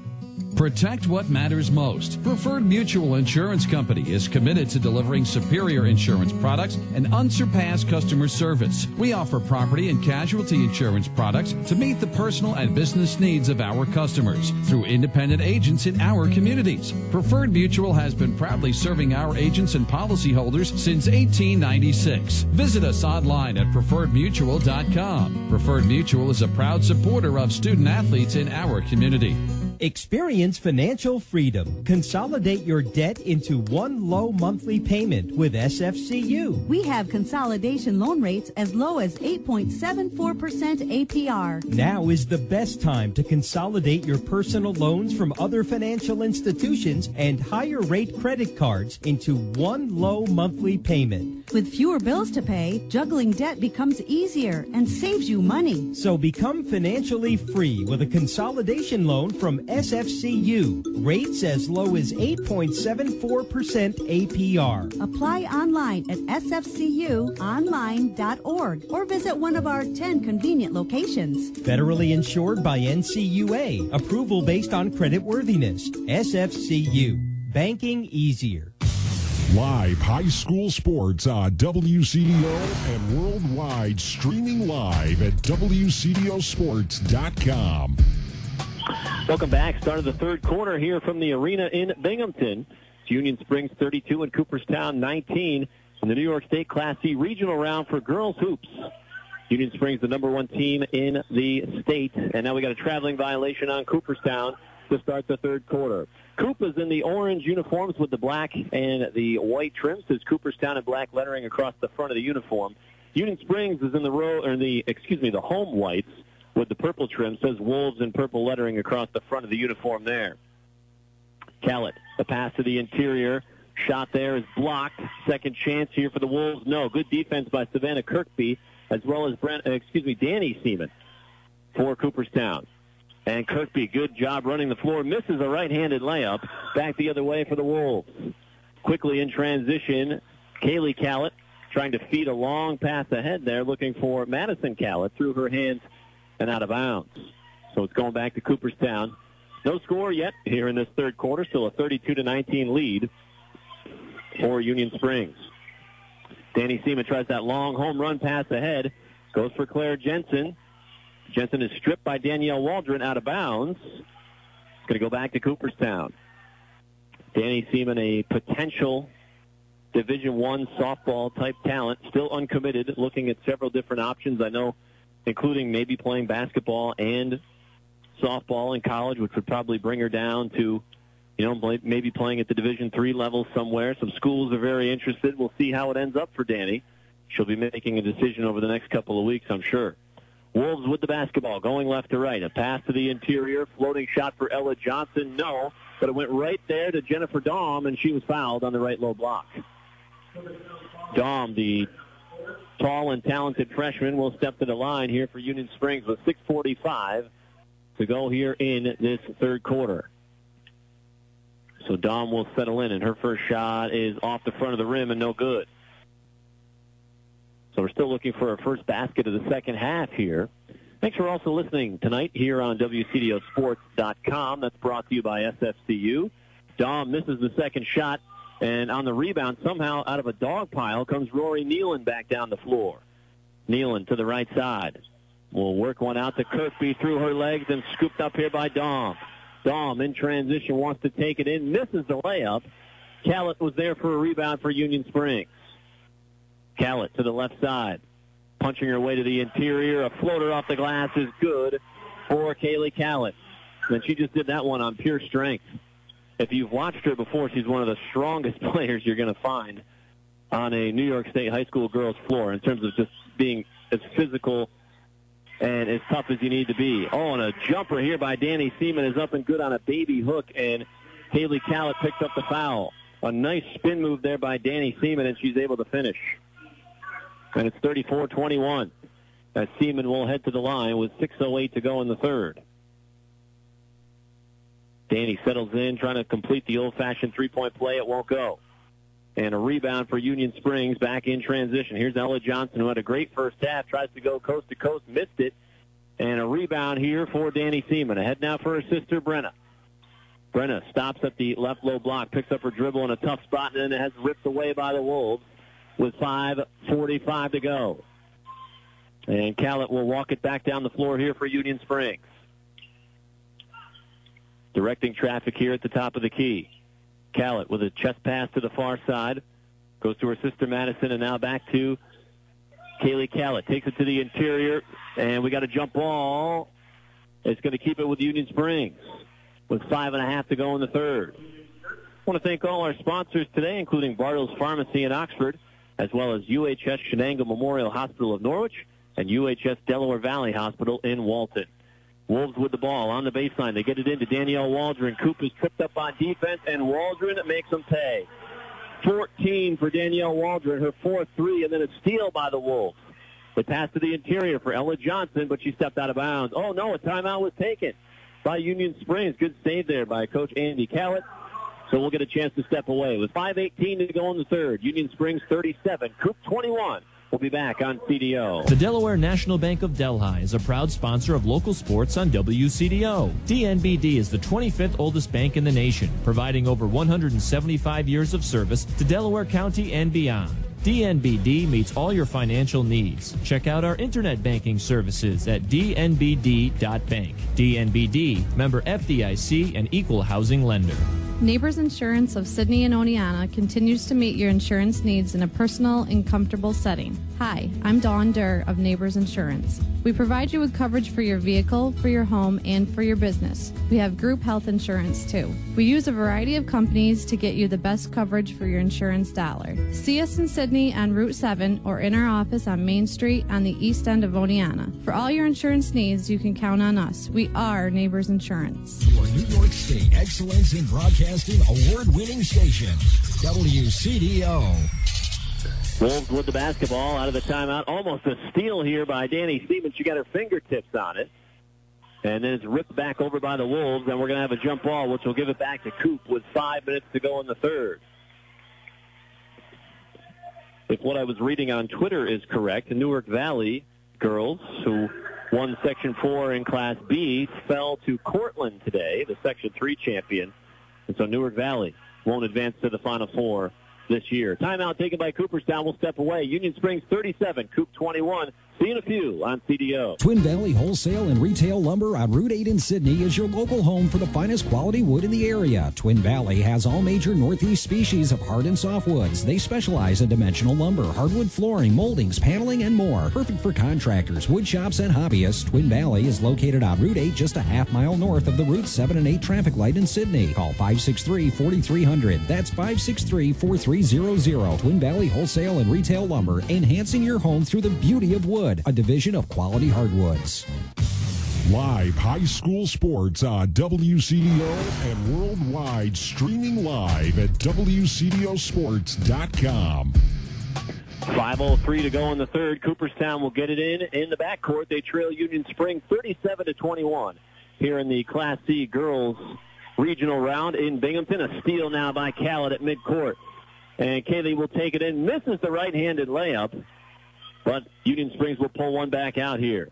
Protect what matters most. Preferred Mutual Insurance Company is committed to delivering superior insurance products and unsurpassed customer service. We offer property and casualty insurance products to meet the personal and business needs of our customers through independent agents in our communities. Preferred Mutual has been proudly serving our agents and policyholders since eighteen ninety-six. Visit us online at preferred mutual dot com. Preferred Mutual is a proud supporter of student athletes in our community. Experience financial freedom. Consolidate your debt into one low monthly payment with S F C U. We have consolidation loan rates as low as eight point seven four percent A P R. Now is the best time to consolidate your personal loans from other financial institutions and higher rate credit cards into one low monthly payment. With fewer bills to pay, juggling debt becomes easier and saves you money. So become financially free with a consolidation loan from S F C U. Rates as low as eight point seven four percent A P R. Apply online at s f c u online dot org or visit one of our ten convenient locations. Federally insured by N C U A. Approval based on credit worthiness. S F C U. Banking easier. Live high school sports on W C D O and worldwide, streaming live at W C D O sports dot com. Welcome back. Start of the third quarter here from the arena in Binghamton. It's Union Springs thirty-two and Cooperstown nineteen in the New York State Class C regional round for girls hoops. Union Springs, the number one team in the state. And now we got a traveling violation on Cooperstown to start the third quarter. Coop is in the orange uniforms with the black and the white trims. There's Cooperstown and black lettering across the front of the uniform. Union Springs is in the row, or in the, excuse me, the home whites with the purple trim. Says Wolves in purple lettering across the front of the uniform there. Callett, the pass to the interior. Shot there is blocked. Second chance here for the Wolves. No. Good defense by Savannah Kirkby, as well as Brent, uh, excuse me, Danny Seaman for Cooperstown. And Kirkby, good job running the floor. Misses a right-handed layup. Back the other way for the Wolves. Quickly in transition, Kaylee Callett trying to feed a long pass ahead there, looking for Madison Callett through her hands and out of bounds. So it's going back to Cooperstown. No score yet here in this third quarter. Still a thirty-two to nineteen lead for Union Springs. Danny Seaman tries that long home run pass ahead. Goes for Claire Jensen. Jensen is stripped by Danielle Waldron out of bounds. It's going to go back to Cooperstown. Danny Seaman, a potential Division One softball type talent, still uncommitted, looking at several different options. I know, including maybe playing basketball and softball in college, which would probably bring her down to, you know, maybe playing at the Division Three level somewhere. Some schools are very interested. We'll see how it ends up for Danny. She'll be making a decision over the next couple of weeks, I'm sure. Wolves with the basketball, going left to right. A pass to the interior, floating shot for Ella Johnson. No, but it went right there to Jennifer Dahm, and she was fouled on the right low block. Dahm, the tall and talented freshman, will step to the line here for Union Springs with six forty-five to go here in this third quarter. So Dahm will settle in, and her first shot is off the front of the rim and no good. So we're still looking for our first basket of the second half here. Thanks for also listening tonight here on W C D O Sports dot com. That's brought to you by S F C U. Dahm misses the second shot, and on the rebound, somehow out of a dog pile comes Rory Nealon back down the floor. Nealon to the right side. Will work one out to Kirkby through her legs and scooped up here by Dahm. Dahm in transition wants to take it in, misses the layup. Callett was there for a rebound for Union Springs. Callett to the left side, punching her way to the interior. A floater off the glass is good for Kaylee Callett. And she just did that one on pure strength. If you've watched her before, she's one of the strongest players you're going to find on a New York State high school girls floor in terms of just being as physical and as tough as you need to be. Oh, and a jumper here by Danny Seaman is up and good on a baby hook, and Kaylee Callett picks up the foul. A nice spin move there by Danny Seaman, and she's able to finish. And it's thirty-four twenty-one as Seaman will head to the line with six oh eight to go in the third. Danny settles in, trying to complete the old-fashioned three-point play. It won't go. And a rebound for Union Springs back in transition. Here's Ella Johnson, who had a great first half, tries to go coast to coast, missed it. And a rebound here for Danny Seaman. Ahead now for her sister, Brenna. Brenna stops at the left low block, picks up her dribble in a tough spot, and then it has ripped away by the Wolves with five forty-five to go. And Callett will walk it back down the floor here for Union Springs. Directing traffic here at the top of the key. Callett with a chest pass to the far side. Goes to her sister Madison, and now back to Kaylee Callett. Takes it to the interior, and we got a jump ball. It's going to keep it with Union Springs with five and a half to go in the third. I want to thank all our sponsors today, including Bartles Pharmacy in Oxford, as well as U H S Shenango Memorial Hospital of Norwich and U H S Delaware Valley Hospital in Walton. Wolves with the ball on the baseline. They get it into Danielle Waldron. Coop is tripped up on defense, and Waldron makes them pay. fourteen for Danielle Waldron, her fourth three, and then a steal by the Wolves. The pass to the interior for Ella Johnson, but she stepped out of bounds. Oh, no, a timeout was taken by Union Springs. Good save there by Coach Andy Callett. So we'll get a chance to step away. With five eighteen to go in the third, Union Springs thirty-seven, Coop twenty-one. We'll be back on C D O. The Delaware National Bank of Delhi is a proud sponsor of local sports on W C D O. D N B D is the twenty-fifth oldest bank in the nation, providing over one hundred seventy-five years of service to Delaware County and beyond. D N B D meets all your financial needs. Check out our internet banking services at d n b d dot bank. D N B D, member F D I C and equal housing lender. Neighbors Insurance of Sydney and Oneonta continues to meet your insurance needs in a personal and comfortable setting. Hi, I'm Dawn Durr of Neighbors Insurance. We provide you with coverage for your vehicle, for your home, and for your business. We have group health insurance too. We use a variety of companies to get you the best coverage for your insurance dollar. See us in Sydney on Route seven or in our office on Main Street on the east end of Oneana. For all your insurance needs, you can count on us. We are Neighbors Insurance. Your New York State Excellence in Broadcasting award-winning station, W C D O. Wolves with the basketball out of the timeout. Almost a steal here by Danny Seaman. She got her fingertips on it. And then it's ripped back over by the Wolves, and we're going to have a jump ball, which will give it back to Coop with five minutes to go in the third. If what I was reading on Twitter is correct, the Newark Valley girls, who won Section four in Class B, fell to Cortland today, the Section three champion. And so Newark Valley won't advance to the Final Four this year. Timeout taken by Cooperstown. We'll step away. Union Springs thirty-seven, Coop twenty-one. See you in a few on C D O. Twin Valley Wholesale and Retail Lumber on Route eight in Sydney is your local home for the finest quality wood in the area. Twin Valley has all major Northeast species of hard and soft woods. They specialize in dimensional lumber, hardwood flooring, moldings, paneling, and more. Perfect for contractors, wood shops, and hobbyists. Twin Valley is located on Route eight, just a half mile north of the Route seven and eight traffic light in Sydney. Call five six three, four three zero zero. That's five six three, four three zero zero. Twin Valley Wholesale and Retail Lumber, enhancing your home through the beauty of wood, a division of Quality Hardwoods. Live high school sports on W C D O and worldwide, streaming live at W C D O sports dot com. five oh three to go in the third. Cooperstown will get it in in the backcourt. They trail Union Springs thirty-seven to twenty-one here in the Class C girls regional round in Binghamton. A steal now by Khaled at midcourt. And Kaylee will take it in, misses the right-handed layup, but Union Springs will pull one back out here.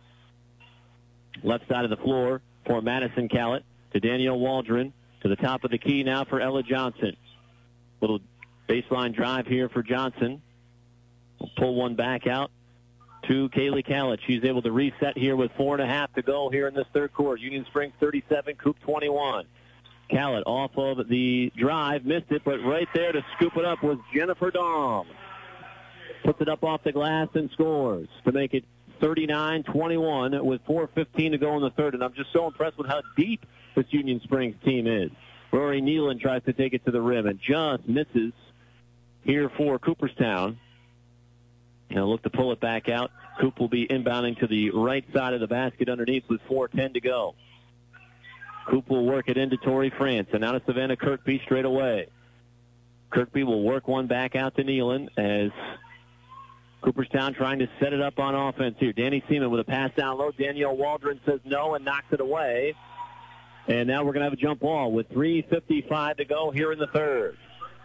Left side of the floor for Madison Khaled to Danielle Waldron, to the top of the key now for Ella Johnson. Little baseline drive here for Johnson. We'll pull one back out to Kaylee Khaled. She's able to reset here with four and a half to go here in this third quarter. Union Springs thirty-seven, Coop twenty-one. Khaled off of the drive, missed it, but right there to scoop it up was Jennifer Dahm. Puts it up off the glass and scores to make it thirty-nine twenty-one with four fifteen to go in the third. And I'm just so impressed with how deep this Union Springs team is. Rory Nealon tries to take it to the rim and just misses here for Cooperstown. Now look to pull it back out. Coop will be inbounding to the right side of the basket underneath with four ten to go. Coop will work it into Torrey France, and now to Savannah Kirkby straight away. Kirkby will work one back out to Nealon as Cooperstown trying to set it up on offense here. Danny Seaman with a pass down low. Danielle Waldron says no and knocks it away. And now we're going to have a jump ball with three fifty-five to go here in the third.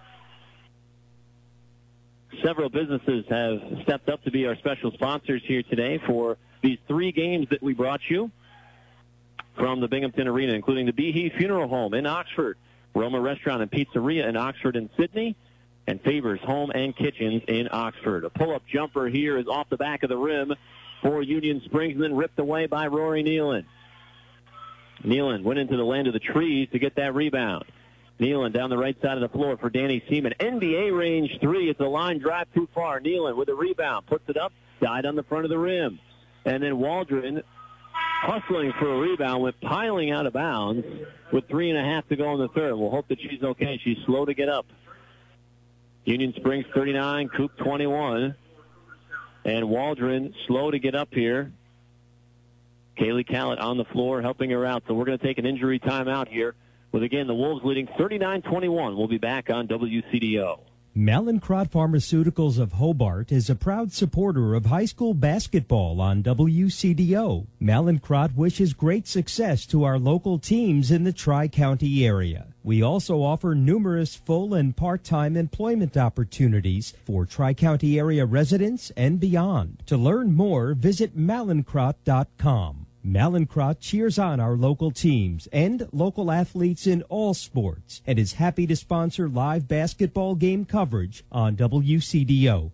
Several businesses have stepped up to be our special sponsors here today for these three games that we brought you from the Binghamton Arena, including the Behe Funeral Home in Oxford, Roma Restaurant and Pizzeria in Oxford and Sydney, and Favors Home and Kitchens in Oxford. A pull-up jumper here is off the back of the rim for Union Springs, and then ripped away by Rory Nealon. Nealon went into the land of the trees to get that rebound. Nealon down the right side of the floor for Danny Seaman. N B A range three. It's a line drive too far. Nealon with a rebound. Puts it up. Died on the front of the rim. And then Waldron, hustling for a rebound, went piling out of bounds with three and a half to go in the third. We'll hope that she's okay. She's slow to get up. Union Springs thirty-nine, Coop twenty-one. And Waldron slow to get up here. Kaylee Khaled on the floor helping her out. So we're going to take an injury timeout here with, again, the Wolves leading thirty-nine twenty-one. We'll be back on W C D O. Mallinckrodt Pharmaceuticals of Hobart is a proud supporter of high school basketball on W C D O. Mallinckrodt wishes great success to our local teams in the Tri-County area. We also offer numerous full and part-time employment opportunities for Tri-County area residents and beyond. To learn more, visit mallinckrodt dot com. Mallinckrodt cheers on our local teams and local athletes in all sports and is happy to sponsor live basketball game coverage on W C D O.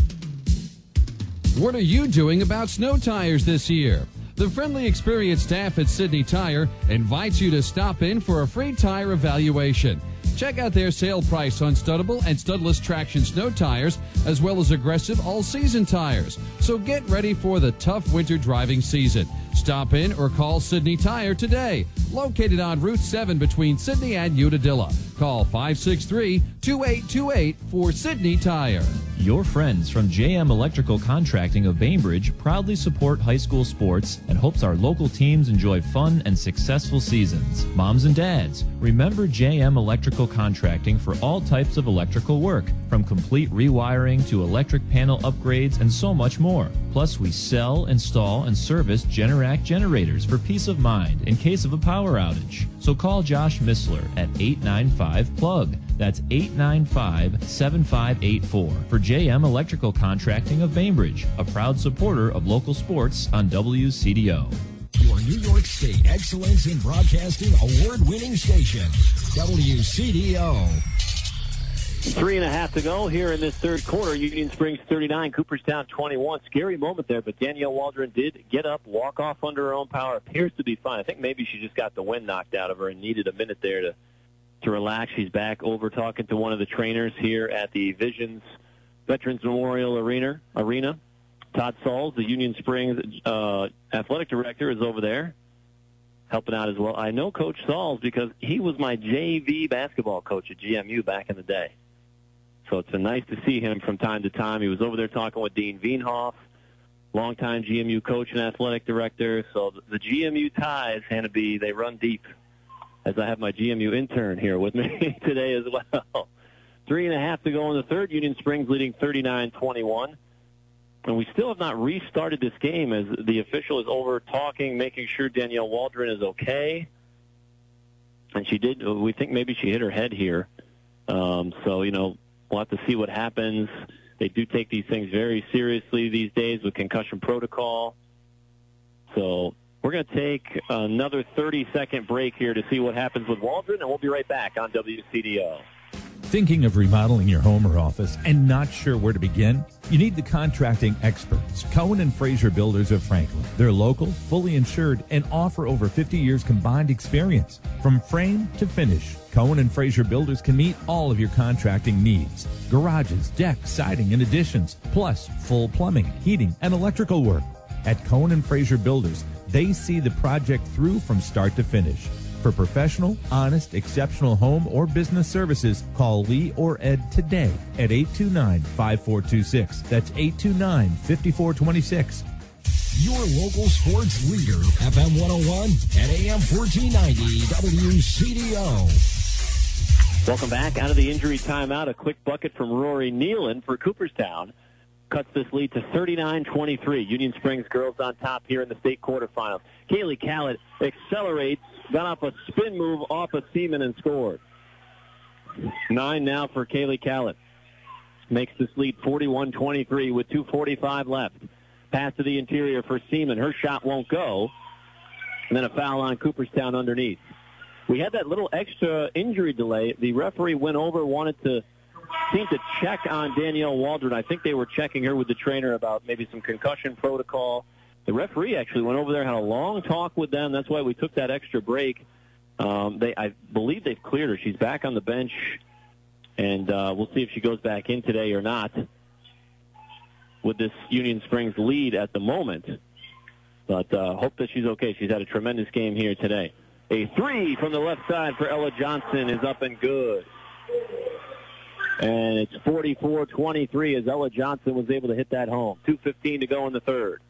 What are you doing about snow tires this year? The friendly, experienced staff at Sydney Tire invites you to stop in for a free tire evaluation. Check out their sale price on studdable and studless traction snow tires, as well as aggressive all-season tires. So get ready for the tough winter driving season. Stop in or call Sydney Tire today. Located on Route seven between Sydney and Unadilla. Call five six three, two eight two eight for Sydney Tire. Your friends from J M Electrical Contracting of Bainbridge proudly support high school sports and hopes our local teams enjoy fun and successful seasons. Moms and dads, remember J M Electrical Contracting for all types of electrical work, from complete rewiring to electric panel upgrades and so much more. Plus, we sell, install, and service Generac generators for peace of mind in case of a power outage. So call Josh Missler at eight nine five plug. That's eight nine five, seven five eight four for J M Electrical Contracting of Bainbridge, a proud supporter of local sports on W C D O. Your New York State Excellence in Broadcasting award-winning station, W C D O. Three and a half to go here in this third quarter. Union Springs thirty-nine, Cooperstown twenty-one. Scary moment there, but Danielle Waldron did get up, walk off under her own power. Appears to be fine. I think maybe she just got the wind knocked out of her and needed a minute there to, to relax. She's back over talking to one of the trainers here at the Visions Veterans Memorial Arena. Arena. Todd Sauls, the Union Springs uh, athletic director, is over there helping out as well. I know Coach Sauls because he was my J V basketball coach at G M U back in the day. So it's been nice to see him from time to time. He was over there talking with Dean Veenhoff, longtime G M U coach and athletic director. So the G M U ties, Hannah, they run deep, as I have my G M U intern here with me today as well. Three and a half to go in the third. Union Springs leading thirty-nine twenty-one. And we still have not restarted this game as the official is over talking, making sure Danielle Waldron is okay. And she did, we think maybe she hit her head here. Um, so, you know, we'll have to see what happens. They do take these things very seriously these days with concussion protocol. So we're going to take another thirty-second break here to see what happens with Waldron, and we'll be right back on W C D O. Thinking of remodeling your home or office and not sure where to begin? You need the contracting experts, Cohen and Fraser Builders of Franklin. They're local, fully insured, and offer over fifty years combined experience. From frame to finish, Cohen and Fraser Builders can meet all of your contracting needs. Garages, decks, siding, and additions, plus full plumbing, heating, and electrical work. At Cohen and Fraser Builders, they see the project through from start to finish. For professional, honest, exceptional home or business services, call Lee or Ed today at eight two nine, five four two six. That's eight two nine, five four two six. Your local sports leader, F M one oh one and A M fourteen ninety W C D O. Welcome back. Out of the injury timeout, a quick bucket from Rory Nealon for Cooperstown cuts this lead to thirty-nine twenty-three. Union Springs girls on top here in the state quarterfinals. Kaylee Callett accelerates, got off a spin move off of Seaman and scored. Nine now for Kaylee Callett. Makes this lead forty-one twenty-three with two forty-five left. Pass to the interior for Seaman. Her shot won't go. And then a foul on Cooperstown underneath. We had that little extra injury delay. The referee went over, wanted to seem to check on Danielle Waldron. I think they were checking her with the trainer about maybe some concussion protocol. The referee actually went over there, had a long talk with them. That's why we took that extra break. Um, they, I believe they've cleared her. She's back on the bench, and uh, we'll see if she goes back in today or not with this Union Springs lead at the moment. But uh, hope that she's okay. She's had a tremendous game here today. A three from the left side for Ella Johnson is up and good. And it's forty-four twenty-three as Ella Johnson was able to hit that home. two fifteen to go in the third.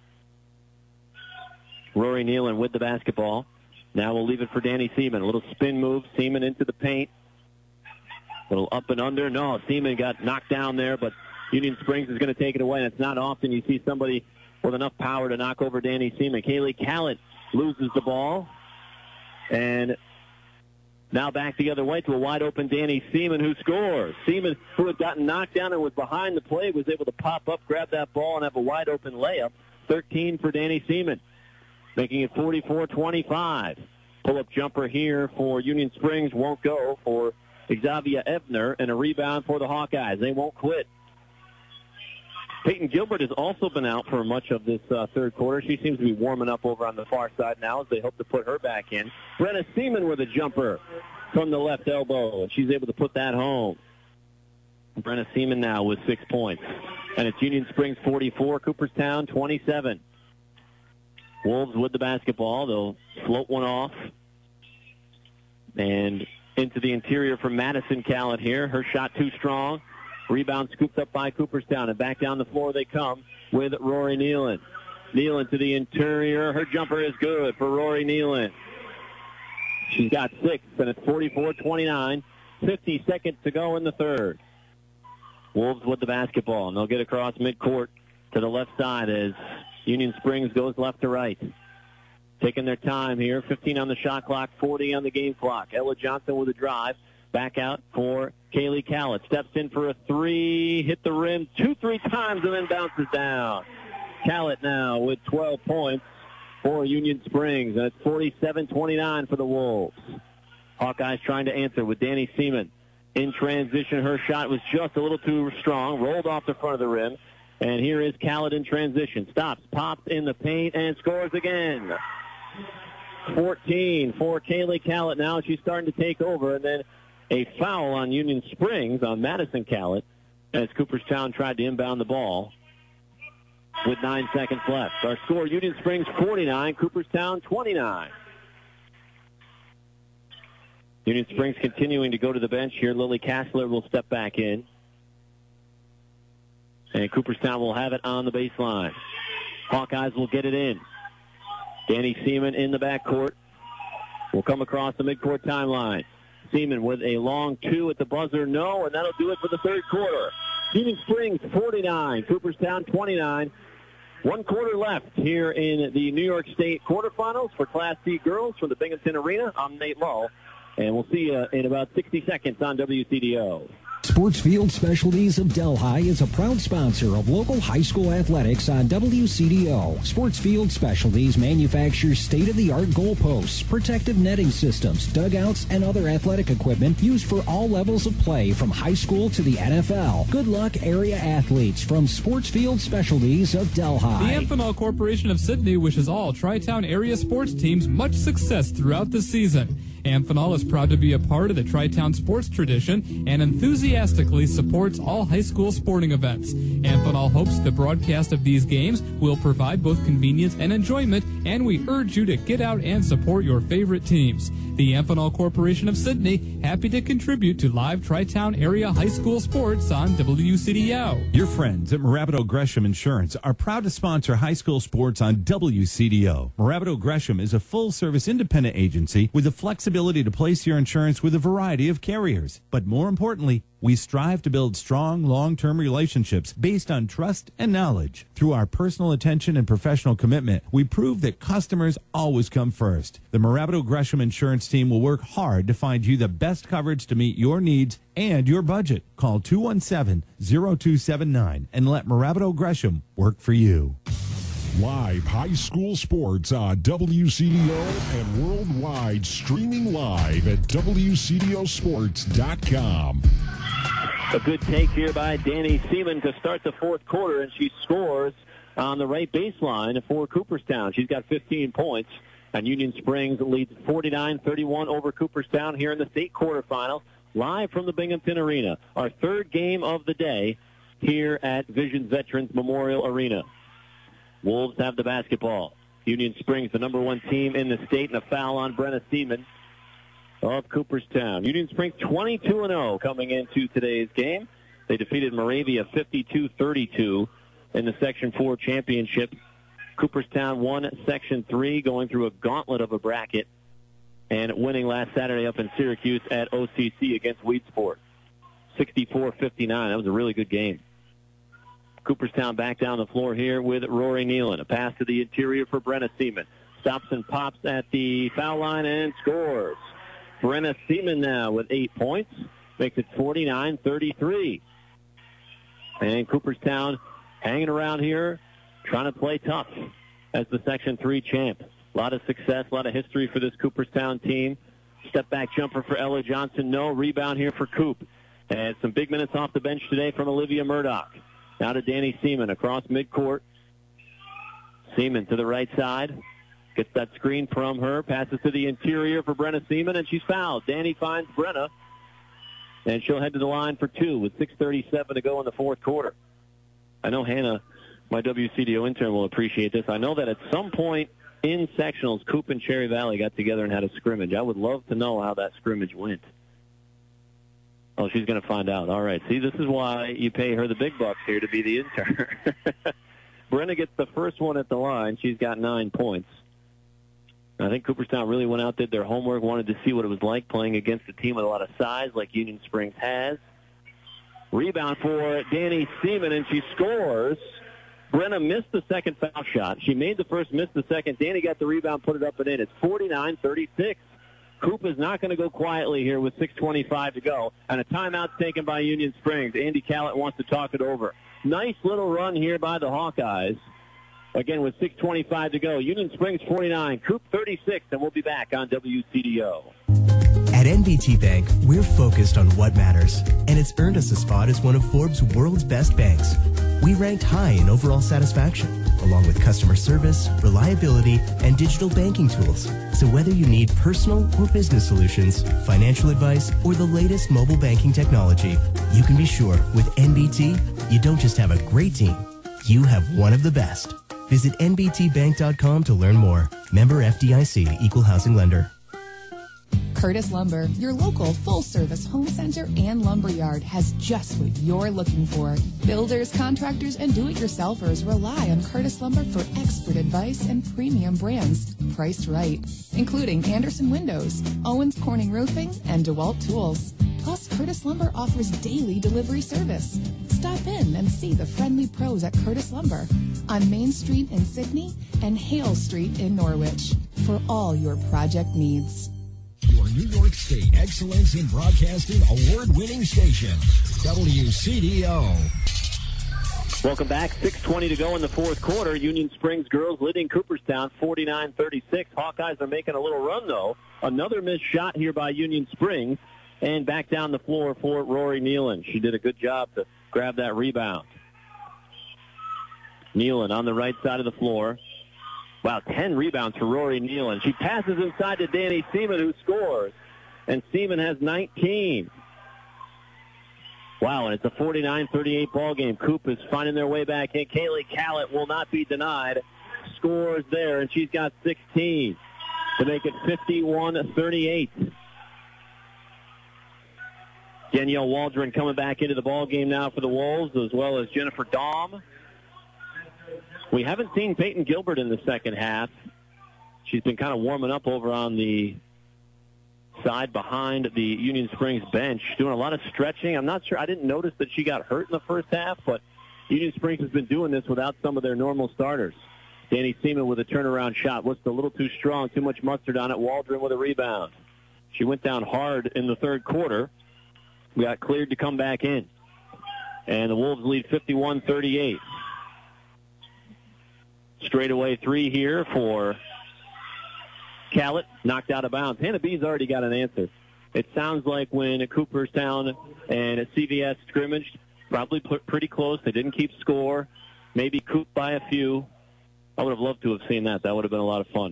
Rory Nealon with the basketball. Now we'll leave it for Danny Seaman. A little spin move. Seaman into the paint. A little up and under. No, Seaman got knocked down there, but Union Springs is going to take it away. And it's not often you see somebody with enough power to knock over Danny Seaman. Kaylee Callett loses the ball. And now back the other way to a wide-open Danny Seaman, who scores. Seaman, who had gotten knocked down and was behind the play, was able to pop up, grab that ball, and have a wide-open layup. thirteen for Danny Seaman, making it forty-four twenty-five. Pull-up jumper here for Union Springs won't go for Xavier Ebner, and a rebound for the Hawkeyes. They won't quit. Peyton Gilbert has also been out for much of this uh, third quarter. She seems to be warming up over on the far side now as they hope to put her back in. Brenna Seaman with a jumper. from the left elbow, and she's able to put that home. Brenna Seaman now with six points. And it's Union Springs forty-four, Cooperstown twenty-seven. Wolves with the basketball. They'll float one off. And into the interior for Madison Callett here. Her shot too strong. Rebound scooped up by Cooperstown. And back down the floor they come with Rory Nealon. Nealon to the interior. Her jumper is good for Rory Nealon. She's got six, and it's forty-four twenty-nine. fifty seconds to go in the third. Wolves with the basketball, and they'll get across midcourt to the left side as Union Springs goes left to right. Taking their time here, fifteen on the shot clock, forty on the game clock. Ella Johnson with a drive. Back out for Kaylee Callett. Steps in for a three, hit the rim two, three times, and then bounces down. Callett now with twelve points for Union Springs, and it's forty-seven twenty-nine for the Wolves. Hawkeyes trying to answer with Danny Seaman. In transition, her shot was just a little too strong, rolled off the front of the rim. And here is Callett in transition. Stops, pops in the paint, and scores again. fourteen for Kaylee Callett now. She's starting to take over. And then a foul on Union Springs on Madison Callett as Cooperstown tried to inbound the ball with nine seconds left. Our score, Union Springs forty-nine, Cooperstown twenty-nine. Union Springs continuing to go to the bench here. Lily Kassler will step back in. And Cooperstown will have it on the baseline. Hawkeyes will get it in. Danny Seaman in the backcourt. Will come across the midcourt timeline. Seaman with a long two at the buzzer. No, and that'll do it for the third quarter. Union Springs forty-nine, Cooperstown twenty-nine. One quarter left here in the New York State quarterfinals for Class C girls from the Binghamton Arena. I'm Nate Lowe. And we'll see you in about sixty seconds on W C D O. Sportsfield Specialties of Delhi is a proud sponsor of local high school athletics on W C D O. Sportsfield Specialties manufactures state-of-the-art goalposts, protective netting systems, dugouts, and other athletic equipment used for all levels of play from high school to the N F L. Good luck, area athletes, from Sportsfield Specialties of Delhi. The Amphenol Corporation of Sydney wishes all Tri-Town area sports teams much success throughout the season. Amphenol is proud to be a part of the Tri-Town sports tradition and enthusiastically supports all high school sporting events. Amphenol hopes the broadcast of these games will provide both convenience and enjoyment, and we urge you to get out and support your favorite teams. The Amphenol Corporation of Sydney, happy to contribute to live Tri-Town area high school sports on W C D O. Your friends at Morabito Gresham Insurance are proud to sponsor high school sports on W C D O. Morabito Gresham is a full-service independent agency with the flexibility to place your insurance with a variety of carriers. But more importantly, we strive to build strong, long-term relationships based on trust and knowledge. Through our personal attention and professional commitment, we prove that customers always come first. The Morabito Gresham Insurance Team will work hard to find you the best coverage to meet your needs and your budget. Call two one seven, zero two seven nine and let Morabito Gresham work for you. Live high school sports on W C D O and worldwide, streaming live at W C D O sports dot com. A good take here by Danny Seaman to start the fourth quarter, and she scores on the right baseline for Cooperstown. She's got fifteen points, and Union Springs leads forty-nine thirty-one over Cooperstown here in the state quarterfinal, live from the Binghamton Arena. Our third game of the day here at Vision Veterans Memorial Arena. Wolves have the basketball. Union Springs, the number one team in the state, and a foul on Brenna Seaman of Cooperstown. Union Springs twenty-two and oh coming into today's game. They defeated Moravia fifty-two thirty-two in the Section four championship. Cooperstown won Section three, going through a gauntlet of a bracket and winning last Saturday up in Syracuse at O C C against Weedsport. sixty-four fifty-nine. That was a really good game. Cooperstown back down the floor here with Rory Nealon. A pass to the interior for Brenna Seaman. Stops and pops at the foul line and scores. Brenna Seaman now with eight points. Makes it forty-nine thirty-three. And Cooperstown hanging around here, trying to play tough as the Section three champ. A lot of success, a lot of history for this Cooperstown team. Step back jumper for Ella Johnson. No rebound here for Coop. And some big minutes off the bench today from Olivia Murdoch. Now to Danny Seaman across midcourt. Seaman to the right side. Gets that screen from her, passes to the interior for Brenna Seaman, and she's fouled. Danny finds Brenna, and she'll head to the line for two with six thirty-seven to go in the fourth quarter. I know Hannah, my W C D O intern, will appreciate this. I know that at some point in sectionals, Coop and Cherry Valley got together and had a scrimmage. I would love to know how that scrimmage went. Oh, she's going to find out. All right. See, this is why you pay her the big bucks here to be the intern. Brenna gets the first one at the line. She's got nine points. I think Cooperstown really went out, did their homework, wanted to see what it was like playing against a team with a lot of size like Union Springs has. Rebound for Danny Seaman, and she scores. Brenna missed the second foul shot. She made the first, missed the second. Danny got the rebound, put it up and in. It's forty-nine thirty-six. Coop is not going to go quietly here with six twenty-five to go. And a timeout taken by Union Springs. Andy Callett wants to talk it over. Nice little run here by the Hawkeyes. Again, with six twenty-five to go. Union Springs forty-nine, Coop thirty-six, and we'll be back on W C D O. At N B T Bank, we're focused on what matters, and it's earned us a spot as one of Forbes' world's best banks. We ranked high in overall satisfaction, along with customer service, reliability, and digital banking tools. So whether you need personal or business solutions, financial advice, or the latest mobile banking technology, you can be sure with N B T, you don't just have a great team, you have one of the best. Visit N B T bank dot com to learn more. Member F D I C, Equal Housing Lender. Curtis Lumber, your local full-service home center and lumberyard, has just what you're looking for. Builders, contractors, and do-it-yourselfers rely on Curtis Lumber for expert advice and premium brands priced right, including Anderson Windows, Owens Corning Roofing, and DeWalt Tools. Plus, Curtis Lumber offers daily delivery service. Stop in and see the friendly pros at Curtis Lumber on Main Street in Sydney and Hale Street in Norwich for all your project needs. Your New York State Excellence in Broadcasting award-winning station, W C D O. Welcome back. six twenty to go in the fourth quarter. Union Springs girls leading Cooperstown forty-nine thirty-six. Hawkeyes are making a little run, though. Another missed shot here by Union Springs. And back down the floor for Rory Nealon. She did a good job to grab that rebound. Nealon on the right side of the floor. Wow, ten rebounds for Rory Nealon. She passes inside to Danny Seaman, who scores. And Seaman has nineteen. Wow, and it's a forty-nine thirty-eight ball game. Coop is finding their way back in. Kaylee Callett will not be denied. Scores there, and she's got sixteen to make it fifty-one thirty-eight. Danielle Waldron coming back into the ball game now for the Wolves, as well as Jennifer Dahm. We haven't seen Peyton Gilbert in the second half. She's been kind of warming up over on the side behind the Union Springs bench, doing a lot of stretching. I'm not sure. I didn't notice that she got hurt in the first half, but Union Springs has been doing this without some of their normal starters. Danny Seaman with a turnaround shot. Was a little too strong, too much mustard on it. Waldron with a rebound. She went down hard in the third quarter. We got cleared to come back in. And the Wolves lead fifty-one thirty-eight. Straightaway three here for Callett. Knocked out of bounds. Hannah B's already got an answer. It sounds like when Cooperstown and C V S scrimmaged, probably put pretty close. They didn't keep score. Maybe Coop by a few. I would have loved to have seen that. That would have been a lot of fun.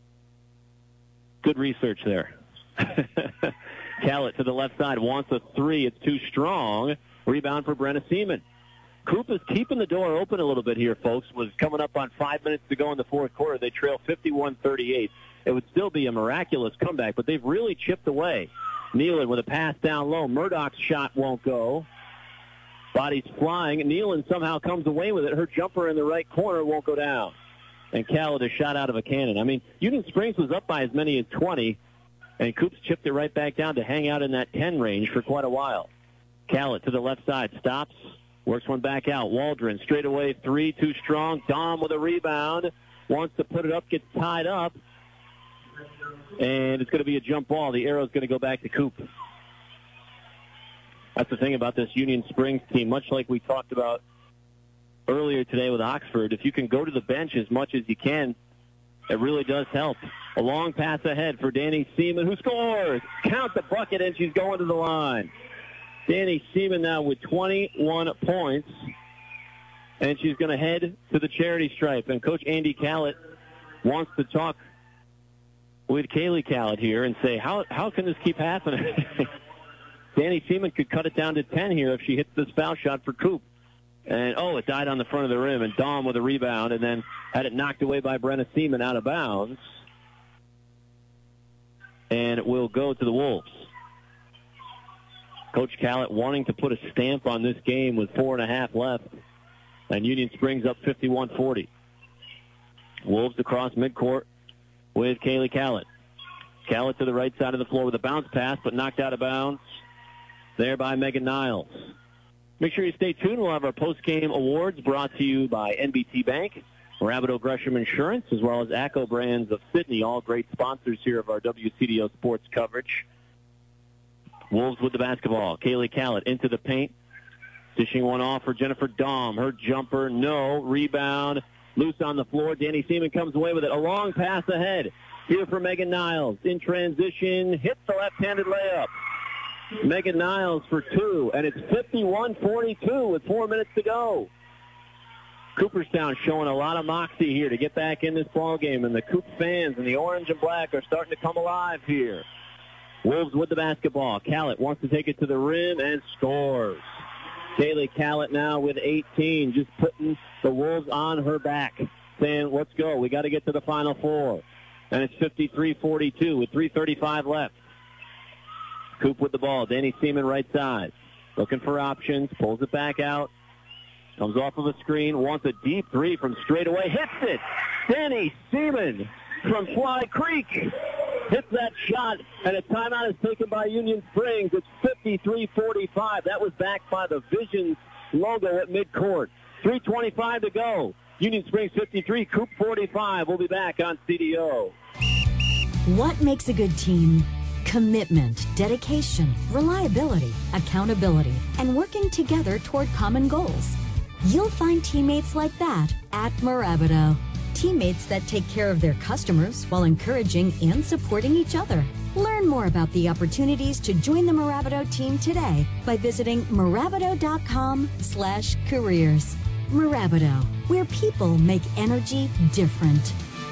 Good research there. Callett to the left side wants a three. It's too strong. Rebound for Brenna Seaman. Coop is keeping the door open a little bit here, folks. Was coming up on five minutes to go in the fourth quarter. They trail fifty-one thirty-eight. It would still be a miraculous comeback, but they've really chipped away. Nealon with a pass down low. Murdoch's shot won't go. Body's flying. Nealon somehow comes away with it. Her jumper in the right corner won't go down. And Callett is shot out of a cannon. I mean, Union Springs was up by as many as twenty, and Coop's chipped it right back down to hang out in that ten range for quite a while. Callett to the left side. Stops. Works one back out. Waldron straight away three, too strong. Dahm with a rebound. Wants to put it up, gets tied up. And it's going to be a jump ball. The arrow's going to go back to Coop. That's the thing about this Union Springs team. Much like we talked about earlier today with Oxford, if you can go to the bench as much as you can, it really does help. A long pass ahead for Danny Seaman, who scores. Count the bucket, and she's going to the line. Danny Seaman now with twenty-one points, and she's going to head to the charity stripe. And Coach Andy Callett wants to talk with Kaylee Kallett here and say, how how can this keep happening? Danny Seaman could cut it down to ten here if she hits this foul shot for Coop. And, oh, it died on the front of the rim, and Dahm with a rebound, and then had it knocked away by Brenna Seaman out of bounds. And it will go to the Wolves. Coach Kallett wanting to put a stamp on this game with four and a half left. And Union Springs up fifty-one forty. Wolves across midcourt with Kaylee Kallett. Kallett to the right side of the floor with a bounce pass, but knocked out of bounds there by Megan Niles. Make sure you stay tuned. We'll have our post-game awards brought to you by N B T Bank, Rabideau Gresham Insurance, as well as ACCO Brands of Sydney, all great sponsors here of our W C D O sports coverage. Wolves with the basketball. Kaylee Kallett into the paint. Dishing one off for Jennifer Dahm. Her jumper, no. Rebound, loose on the floor. Danny Seaman comes away with it. A long pass ahead. Here for Megan Niles. In transition, hits the left-handed layup. Megan Niles for two, and it's fifty-one forty-two with four minutes to go. Cooperstown showing a lot of moxie here to get back in this ball game, and the Coop fans and the orange and black are starting to come alive here. Wolves with the basketball. Kallett wants to take it to the rim and scores. Kaylee Kallett now with eighteen, just putting the Wolves on her back, saying, let's go. We got to get to the Final Four. And it's fifty-three forty-two with three thirty-five left. Coop with the ball. Danny Seaman right side. Looking for options. Pulls it back out. Comes off of a screen. Wants a deep three from straight away. Hits it. Danny Seaman from Fly Creek hits that shot, and a timeout is taken by Union Springs. It's fifty-three forty-five. That was backed by the Visions logo at midcourt. three twenty-five to go. Union Springs fifty-three, Coop forty-five. We'll be back on C D O. What makes a good team? Commitment, dedication, reliability, accountability, and working together toward common goals. You'll find teammates like that at Morabido. Teammates that take care of their customers while encouraging and supporting each other. Learn more about the opportunities to join the Morabido team today by visiting morabido.com slash careers. Morabido, where people make energy different.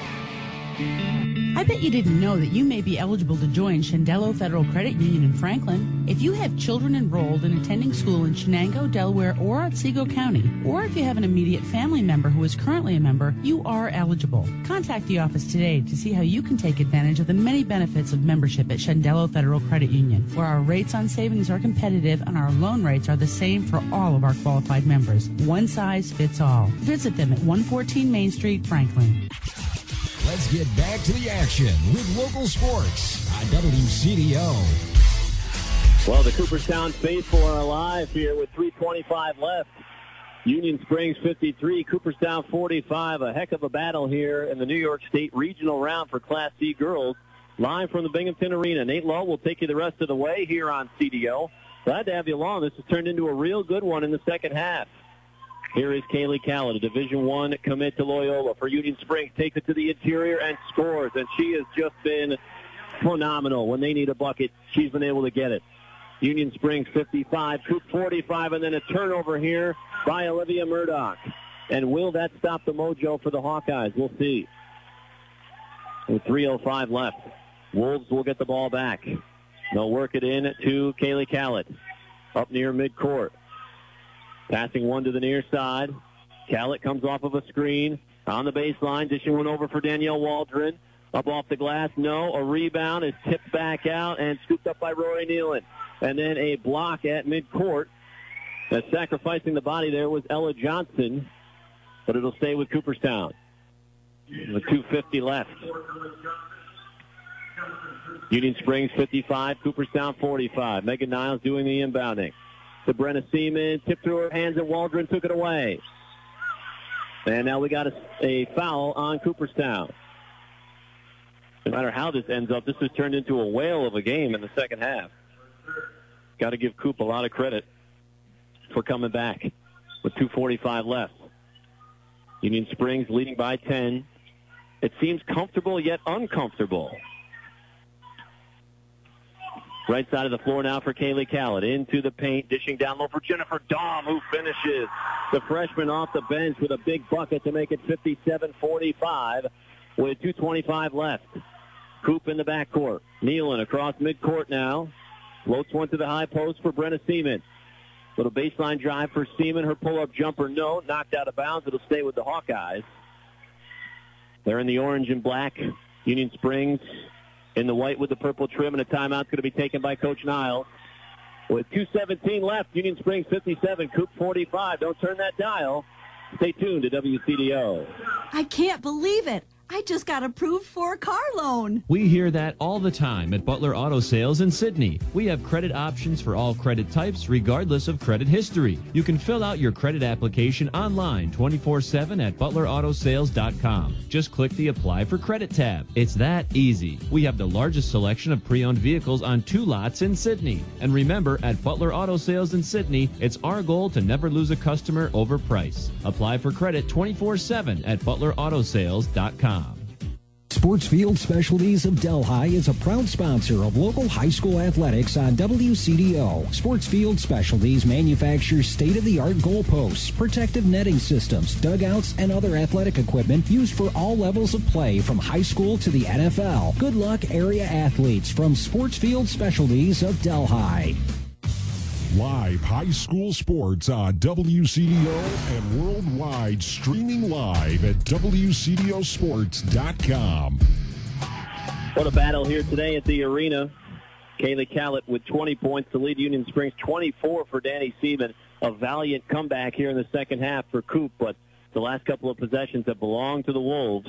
I bet you didn't know that you may be eligible to join Shendello Federal Credit Union in Franklin. If you have children enrolled in attending school in Shenango, Delaware, or Otsego County, or if you have an immediate family member who is currently a member, you are eligible. Contact the office today to see how you can take advantage of the many benefits of membership at Shendello Federal Credit Union, where our rates on savings are competitive and our loan rates are the same for all of our qualified members. One size fits all. Visit them at one fourteen Main Street, Franklin. Let's get back to the action with local sports on W C D O. Well, the Cooperstown faithful are alive here with three twenty-five left. Union Springs fifty-three, Cooperstown forty-five. A heck of a battle here in the New York State Regional Round for Class C girls. Live from the Binghamton Arena. Nate Lowe will take you the rest of the way here on C D O. Glad to have you along. This has turned into a real good one in the second half. Here is Kaylee Kallett, a Division One commit to Loyola for Union Springs. Takes it to the interior and scores. And she has just been phenomenal. When they need a bucket, she's been able to get it. Union Springs fifty-five, Coop forty-five, and then a turnover here by Olivia Murdoch. And will that stop the mojo for the Hawkeyes? We'll see. With three oh five left, Wolves will get the ball back. They'll work it in to Kaylee Kallett up near midcourt. Passing one to the near side. Kallett comes off of a screen on the baseline, dishing one over for Danielle Waldron. Up off the glass, no. A rebound is tipped back out and scooped up by Rory Nealon. And then a block at midcourt. Uh, sacrificing the body there was Ella Johnson, but it'll stay with Cooperstown. With two fifty left. Union Springs fifty-five, Cooperstown forty-five. Megan Niles doing the inbounding. To Brenna Seaman, tipped through her hands, and Waldron took it away. And now we got a, a foul on Cooperstown. No matter how this ends up, this has turned into a whale of a game in the second half. Got to give Coop a lot of credit for coming back with two forty-five left. Union Springs leading by ten. It seems comfortable yet uncomfortable. Right side of the floor now for Kaylee Kallett. Into the paint, dishing down low for Jennifer Dahm, who finishes. The freshman off the bench with a big bucket to make it fifty-seven forty-five with two twenty-five left. Coop in the backcourt. Nealon across midcourt now. Floats one to the high post for Brenna Seaman. Little baseline drive for Seaman. Her pull-up jumper, no. Knocked out of bounds. It'll stay with the Hawkeyes. They're in the orange and black. Union Springs in the white with the purple trim, and a timeout's going to be taken by Coach Niles. With two seventeen left, Union Springs fifty-seven, Coop forty-five. Don't turn that dial. Stay tuned to W C D O. I can't believe it. I just got approved for a car loan. We hear that all the time at Butler Auto Sales in Sydney. We have credit options for all credit types, regardless of credit history. You can fill out your credit application online twenty-four seven at butler auto sales dot com. Just click the Apply for Credit tab. It's that easy. We have the largest selection of pre-owned vehicles on two lots in Sydney. And remember, at Butler Auto Sales in Sydney, it's our goal to never lose a customer over price. Apply for credit twenty-four seven at butler auto sales dot com. Sportsfield Specialties of Delhi is a proud sponsor of local high school athletics on W C D O. Sportsfield Specialties manufactures state-of-the-art goalposts, protective netting systems, dugouts, and other athletic equipment used for all levels of play from high school to the N F L. Good luck, area athletes, from Sportsfield Specialties of Delhi. Live high school sports on W C D O and worldwide, streaming live at W C D O sports dot com. What a battle here today at the arena. Kaylee Callett with twenty points to lead Union Springs, twenty-four for Danny Seaman. A valiant comeback here in the second half for Coop, but the last couple of possessions have belonged to the Wolves.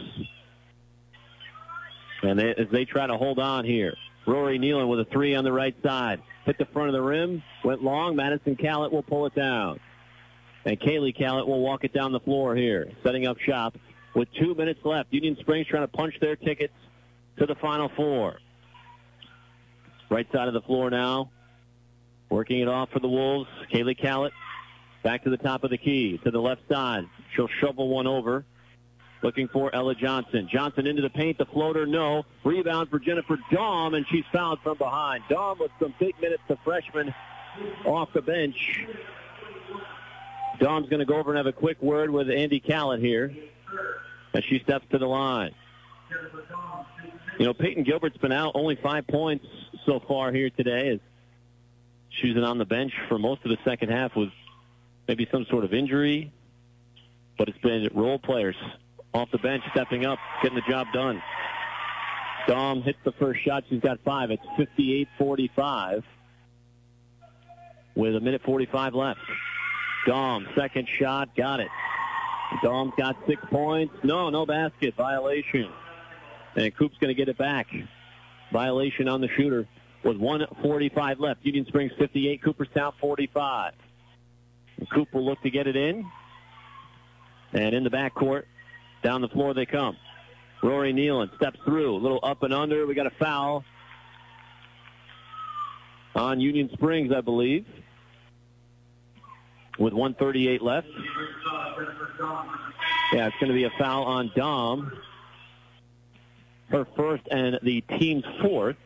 And they, as they try to hold on here. Rory Nealon with a three on the right side. Hit the front of the rim, went long. Madison Callett will pull it down. And Kaylee Callett will walk it down the floor here, setting up shop with two minutes left. Union Springs trying to punch their tickets to the Final Four. Right side of the floor now, working it off for the Wolves. Kaylee Callett back to the top of the key, to the left side. She'll shovel one over. Looking for Ella Johnson. Johnson into the paint. The floater, no. Rebound for Jennifer Daum, and she's fouled from behind. Daum with some big minutes, the freshman off the bench. Daum's going to go over and have a quick word with Andy Callett here as she steps to the line. You know, Peyton Gilbert's been out, only five points so far here today. As she's been on the bench for most of the second half with maybe some sort of injury, but it's been role players off the bench, stepping up, getting the job done. Daum hits the first shot. She's got five. It's fifty-eight forty-five with a minute forty-five left. Daum, second shot, got it. Daum's got six points. No, no basket. Violation. And Coop's going to get it back. Violation on the shooter with one forty-five left. Union Springs fifty-eight, Cooperstown forty-five. And Coop will look to get it in. And in the backcourt, down the floor they come. Rory Nealon steps through. A little up and under. We got a foul on Union Springs, I believe, with one thirty-eight left. Yeah, it's going to be a foul on Daum. Her first and the team's fourth.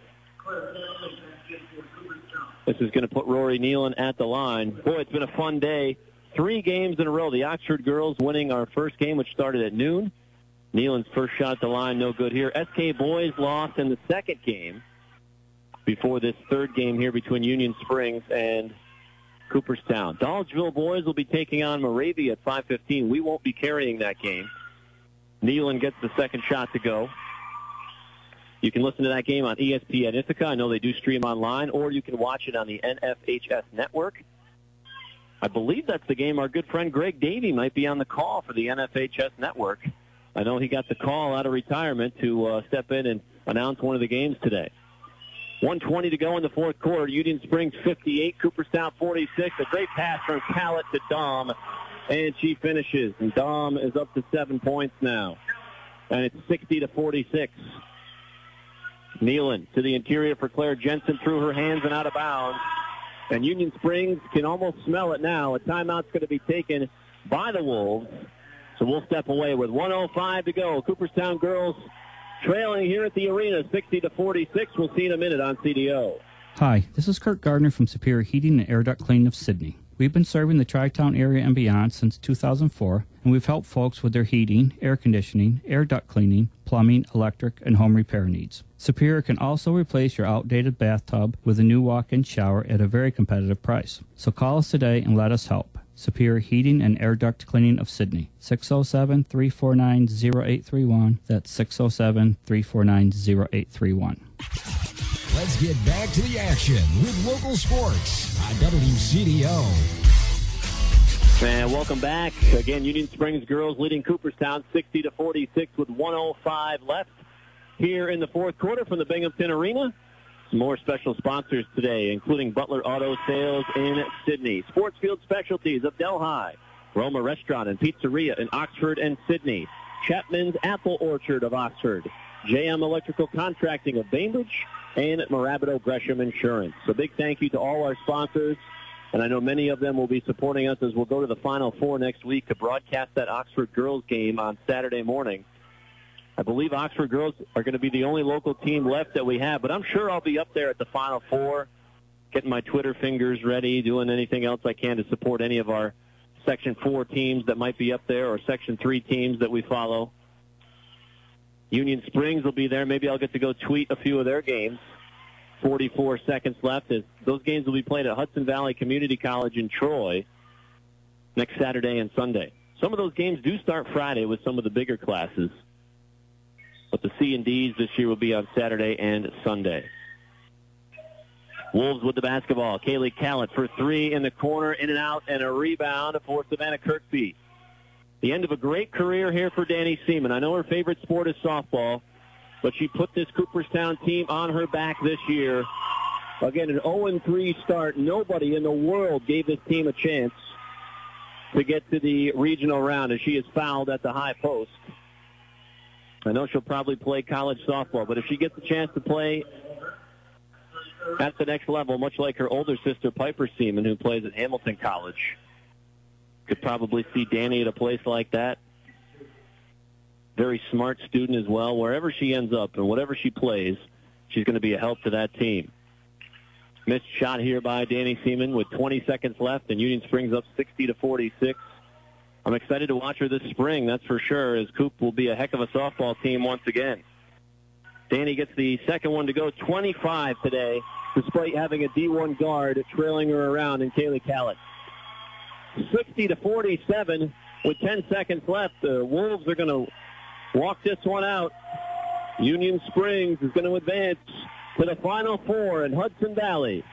This is going to put Rory Nealon at the line. Boy, it's been a fun day. Three games in a row. The Oxford girls winning our first game, which started at noon. Nealon's first shot at the line, no good here. S K boys lost in the second game before this third game here between Union Springs and Cooperstown. Dolgeville boys will be taking on Moravia at five fifteen. We won't be carrying that game. Nealon gets the second shot to go. You can listen to that game on E S P N Ithaca. I know they do stream online, or you can watch it on the N F H S network. I believe that's the game our good friend Greg Davey might be on the call for the N F H S network. I know he got the call out of retirement to uh, step in and announce one of the games today. one twenty to go in the fourth quarter. Union Springs fifty-eight, Cooperstown forty-six. A great pass from Callett to Daum, and she finishes. And Daum is up to seven points now. And it's sixty to forty-six. Nealon to the interior for Claire Jensen, through her hands and out of bounds. And Union Springs can almost smell it now. A timeout's going to be taken by the Wolves. So we'll step away with one oh five to go. Cooperstown girls trailing here at the arena, sixty to forty-six. We'll see in a minute on C D O. Hi, this is Kurt Gardner from Superior Heating and Air Duct Cleaning of Sydney. We've been serving the Tri-Town area and beyond since two thousand four, and we've helped folks with their heating, air conditioning, air duct cleaning, plumbing, electric, and home repair needs. Superior can also replace your outdated bathtub with a new walk-in shower at a very competitive price. So call us today and let us help. Superior Heating and Air Duct Cleaning of Sydney. six oh seven, three four nine, oh eight three one. That's six oh seven, three four nine, oh eight three one. Let's get back to the action with local sports on W C D O. And welcome back. Again, Union Springs girls leading Cooperstown sixty to forty-six with one oh five left here in the fourth quarter from the Binghamton Arena. Some more special sponsors today, including Butler Auto Sales in Sydney, Sportsfield Specialties of Delhi, Roma Restaurant and Pizzeria in Oxford and Sydney, Chapman's Apple Orchard of Oxford, J M Electrical Contracting of Bainbridge, and Marabito Gresham Insurance. So big thank you to all our sponsors, and I know many of them will be supporting us as we'll go to the Final Four next week to broadcast that Oxford girls game on Saturday morning. I believe Oxford girls are going to be the only local team left that we have, but I'm sure I'll be up there at the Final Four, getting my Twitter fingers ready, doing anything else I can to support any of our Section four teams that might be up there or Section three teams that we follow. Union Springs will be there. Maybe I'll get to go tweet a few of their games. forty-four seconds left. As those games will be played at Hudson Valley Community College in Troy next Saturday and Sunday. Some of those games do start Friday with some of the bigger classes, but the C and Ds this year will be on Saturday and Sunday. Wolves with the basketball. Kaylee Callett for three in the corner, in and out, and a rebound for Savannah Kirkby. The end of a great career here for Danny Seaman. I know her favorite sport is softball, but she put this Cooperstown team on her back this year. Again, an oh and three start. Nobody in the world gave this team a chance to get to the regional round, as she is fouled at the high post. I know she'll probably play college softball, but if she gets a chance to play at the next level, much like her older sister Piper Seaman, who plays at Hamilton College, could probably see Danny at a place like that. Very smart student as well. Wherever she ends up and whatever she plays, she's going to be a help to that team. Missed shot here by Danny Seaman with twenty seconds left, and Union Springs up sixty to forty-six. I'm excited to watch her this spring, that's for sure, as Coop will be a heck of a softball team once again. Danny gets the second one to go, twenty-five today, despite having a D one guard trailing her around in Kaylee Callett. sixty to forty-seven with ten seconds left. The Wolves are going to walk this one out. Union Springs is going to advance to the Final Four in Hudson Valley.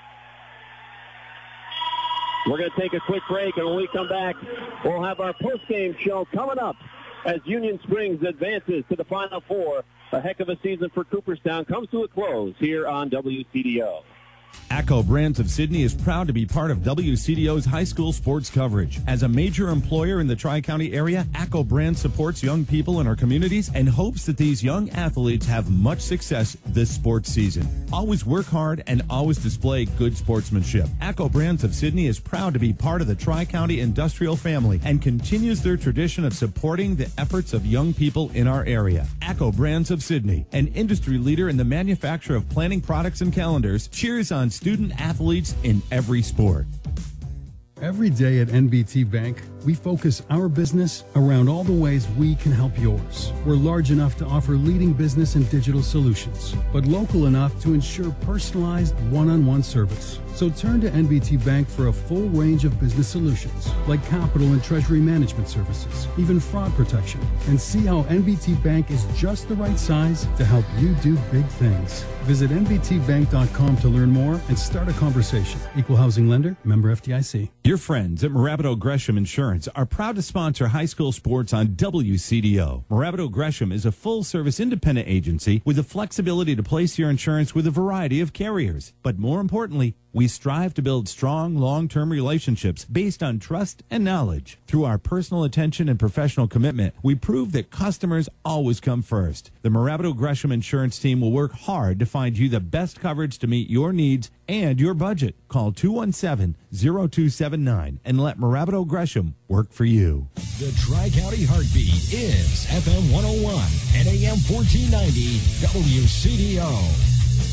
We're going to take a quick break, and when we come back, we'll have our post-game show coming up as Union Springs advances to the Final Four. A heck of a season for Cooperstown comes to a close here on W C D O. ACCO Brands of Sydney is proud to be part of W C D O's high school sports coverage. As a major employer in the Tri-County area, ACCO Brands supports young people in our communities and hopes that these young athletes have much success this sports season. Always work hard and always display good sportsmanship. ACCO Brands of Sydney is proud to be part of the Tri-County industrial family and continues their tradition of supporting the efforts of young people in our area. ACCO Brands of Sydney, an industry leader in the manufacture of planning products and calendars, cheers on student athletes in every sport. Every day at N B T Bank, we focus our business around all the ways we can help yours. We're large enough to offer leading business and digital solutions, but local enough to ensure personalized one-on-one service. So turn to N B T Bank for a full range of business solutions, like capital and treasury management services, even fraud protection, and see how N B T Bank is just the right size to help you do big things. Visit N B T bank dot com to learn more and start a conversation. Equal housing lender, member F D I C. Your friends at Marabito Gresham Insurance are proud to sponsor high school sports on W C D O. Marabito Gresham is a full-service independent agency with the flexibility to place your insurance with a variety of carriers. But more importantly, we strive to build strong, long-term relationships based on trust and knowledge. Through our personal attention and professional commitment, we prove that customers always come first. The Marabito Gresham Insurance team will work hard to find you the best coverage to meet your needs and your budget. Call two one seven, zero two seven nine and let Marabito Gresham work for you. The Tri-County Heartbeat is F M one oh one and A M fourteen ninety W C D O.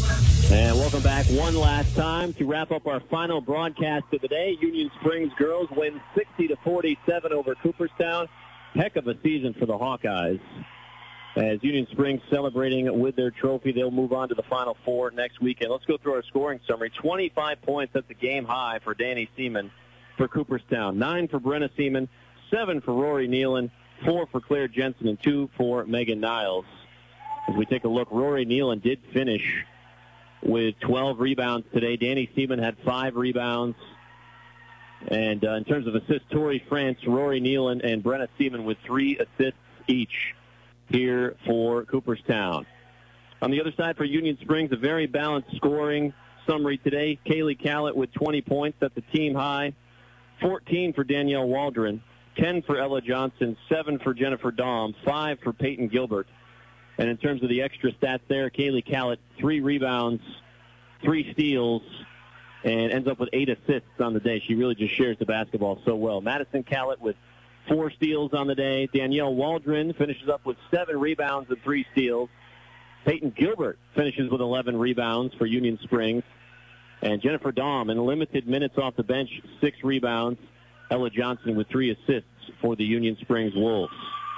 And welcome back one last time to wrap up our final broadcast of the day. Union Springs girls win sixty to forty-seven over Cooperstown. Heck of a season for the Hawkeyes. As Union Springs celebrating with their trophy, they'll move on to the Final Four next weekend. Let's go through our scoring summary. twenty-five points, that's a game high for Danny Seaman for Cooperstown. Nine for Brenna Seaman, seven for Rory Nealon, four for Claire Jensen, and two for Megan Niles. As we take a look, Rory Nealon did finish with twelve rebounds today. Danny Seaman had five rebounds. And uh, in terms of assists, Tori France, Rory Nealon, and Brenna Seaman with three assists each here for Cooperstown. On the other side for Union Springs, a very balanced scoring summary today. Kaylee Callett with twenty points. That's a team high. fourteen for Danielle Waldron. ten for Ella Johnson. seven for Jennifer Dahm. five for Peyton Gilbert. And in terms of the extra stats there, Kaylee Callett, three rebounds, three steals, and ends up with eight assists on the day. She really just shares the basketball so well. Madison Callett with four steals on the day. Danielle Waldron finishes up with seven rebounds and three steals. Peyton Gilbert finishes with eleven rebounds for Union Springs. And Jennifer Dahm, in limited minutes off the bench, six rebounds. Ella Johnson with three assists for the Union Springs Wolves.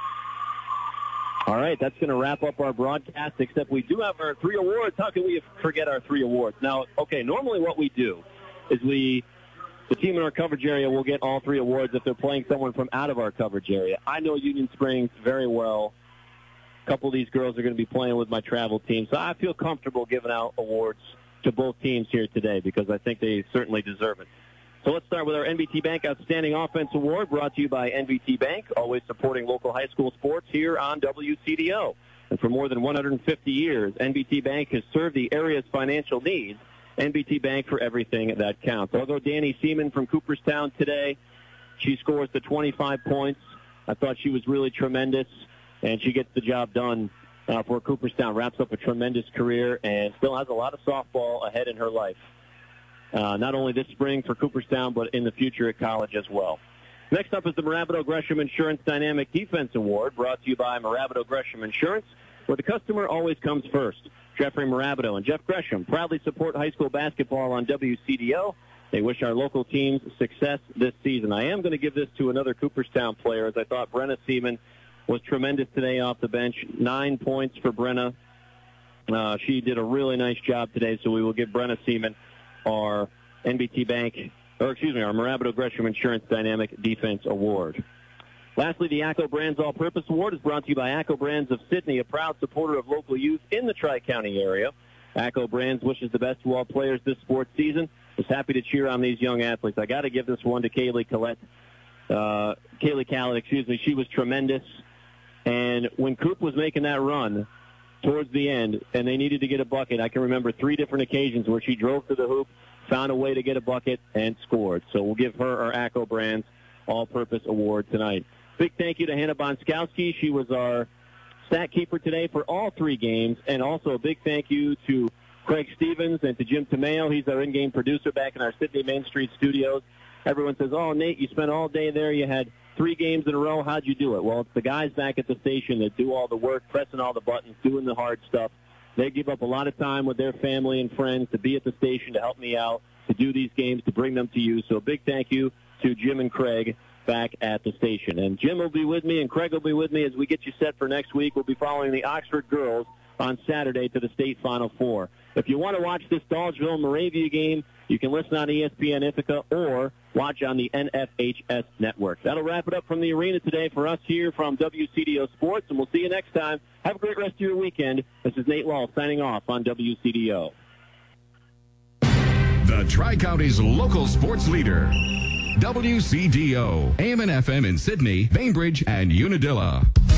All right, that's going to wrap up our broadcast, except we do have our three awards. How can we forget our three awards? Now, okay, normally what we do is we, the team in our coverage area will get all three awards if they're playing someone from out of our coverage area. I know Union Springs very well. A couple of these girls are going to be playing with my travel team, so I feel comfortable giving out awards to both teams here today because I think they certainly deserve it. So let's start with our N B T Bank Outstanding Offense Award, brought to you by N B T Bank, always supporting local high school sports here on W C D O. And for more than one hundred fifty years, N B T Bank has served the area's financial needs. N B T Bank for everything that counts. Although Danny Seaman from Cooperstown today, she scores the twenty-five points. I thought she was really tremendous, and she gets the job done uh, for Cooperstown. Wraps up a tremendous career and still has a lot of softball ahead in her life. Uh, not only this spring for Cooperstown, but in the future at college as well. Next up is the Marabito Gresham Insurance Dynamic Defense Award, brought to you by Marabito Gresham Insurance, where the customer always comes first. Jeffrey Marabito and Jeff Gresham proudly support high school basketball on W C D O. They wish our local teams success this season. I am going to give this to another Cooperstown player, as I thought Brenna Seaman was tremendous today off the bench. Nine points for Brenna. Uh, she did a really nice job today, so we will give Brenna Seaman our N B T Bank, or excuse me, our Marabito Gresham Insurance Dynamic Defense Award. Lastly, the ACCO Brands All-Purpose Award is brought to you by ACCO Brands of Sydney, a proud supporter of local youth in the Tri-County area. ACCO Brands wishes the best to all players this sports season. Was happy to cheer on these young athletes. I got to give this one to Kaylee Collette, uh, Kaylee Callett, excuse me. She was tremendous. And when Coop was making that run towards the end, and they needed to get a bucket, I can remember three different occasions where she drove to the hoop, found a way to get a bucket, and scored. So we'll give her our ACCO Brands All-Purpose Award tonight. Big thank you to Hannah Bonskowski. She was our stat keeper today for all three games. And also a big thank you to Craig Stevens and to Jim Tomeo. He's our in-game producer back in our Sydney Main Street studios. Everyone says, oh, Nate, you spent all day there. You had three games in a row. How'd you do it? Well, it's the guys back at the station that do all the work, pressing all the buttons, doing the hard stuff. They give up a lot of time with their family and friends to be at the station, to help me out, to do these games, to bring them to you. So a big thank you to Jim and Craig back at the station. And Jim will be with me and Craig will be with me as we get you set for next week. We'll be following the Oxford girls on Saturday to the state Final Four. If you want to watch this Dolgeville-Moravia game, you can listen on E S P N Ithaca or watch on the N F H S network. That'll wrap it up from the arena today for us here from W C D O Sports, and we'll see you next time. Have a great rest of your weekend. This is Nate Law signing off on W C D O. The Tri-County's local sports leader, W C D O, A M and F M in Sydney, Bainbridge, and Unadilla.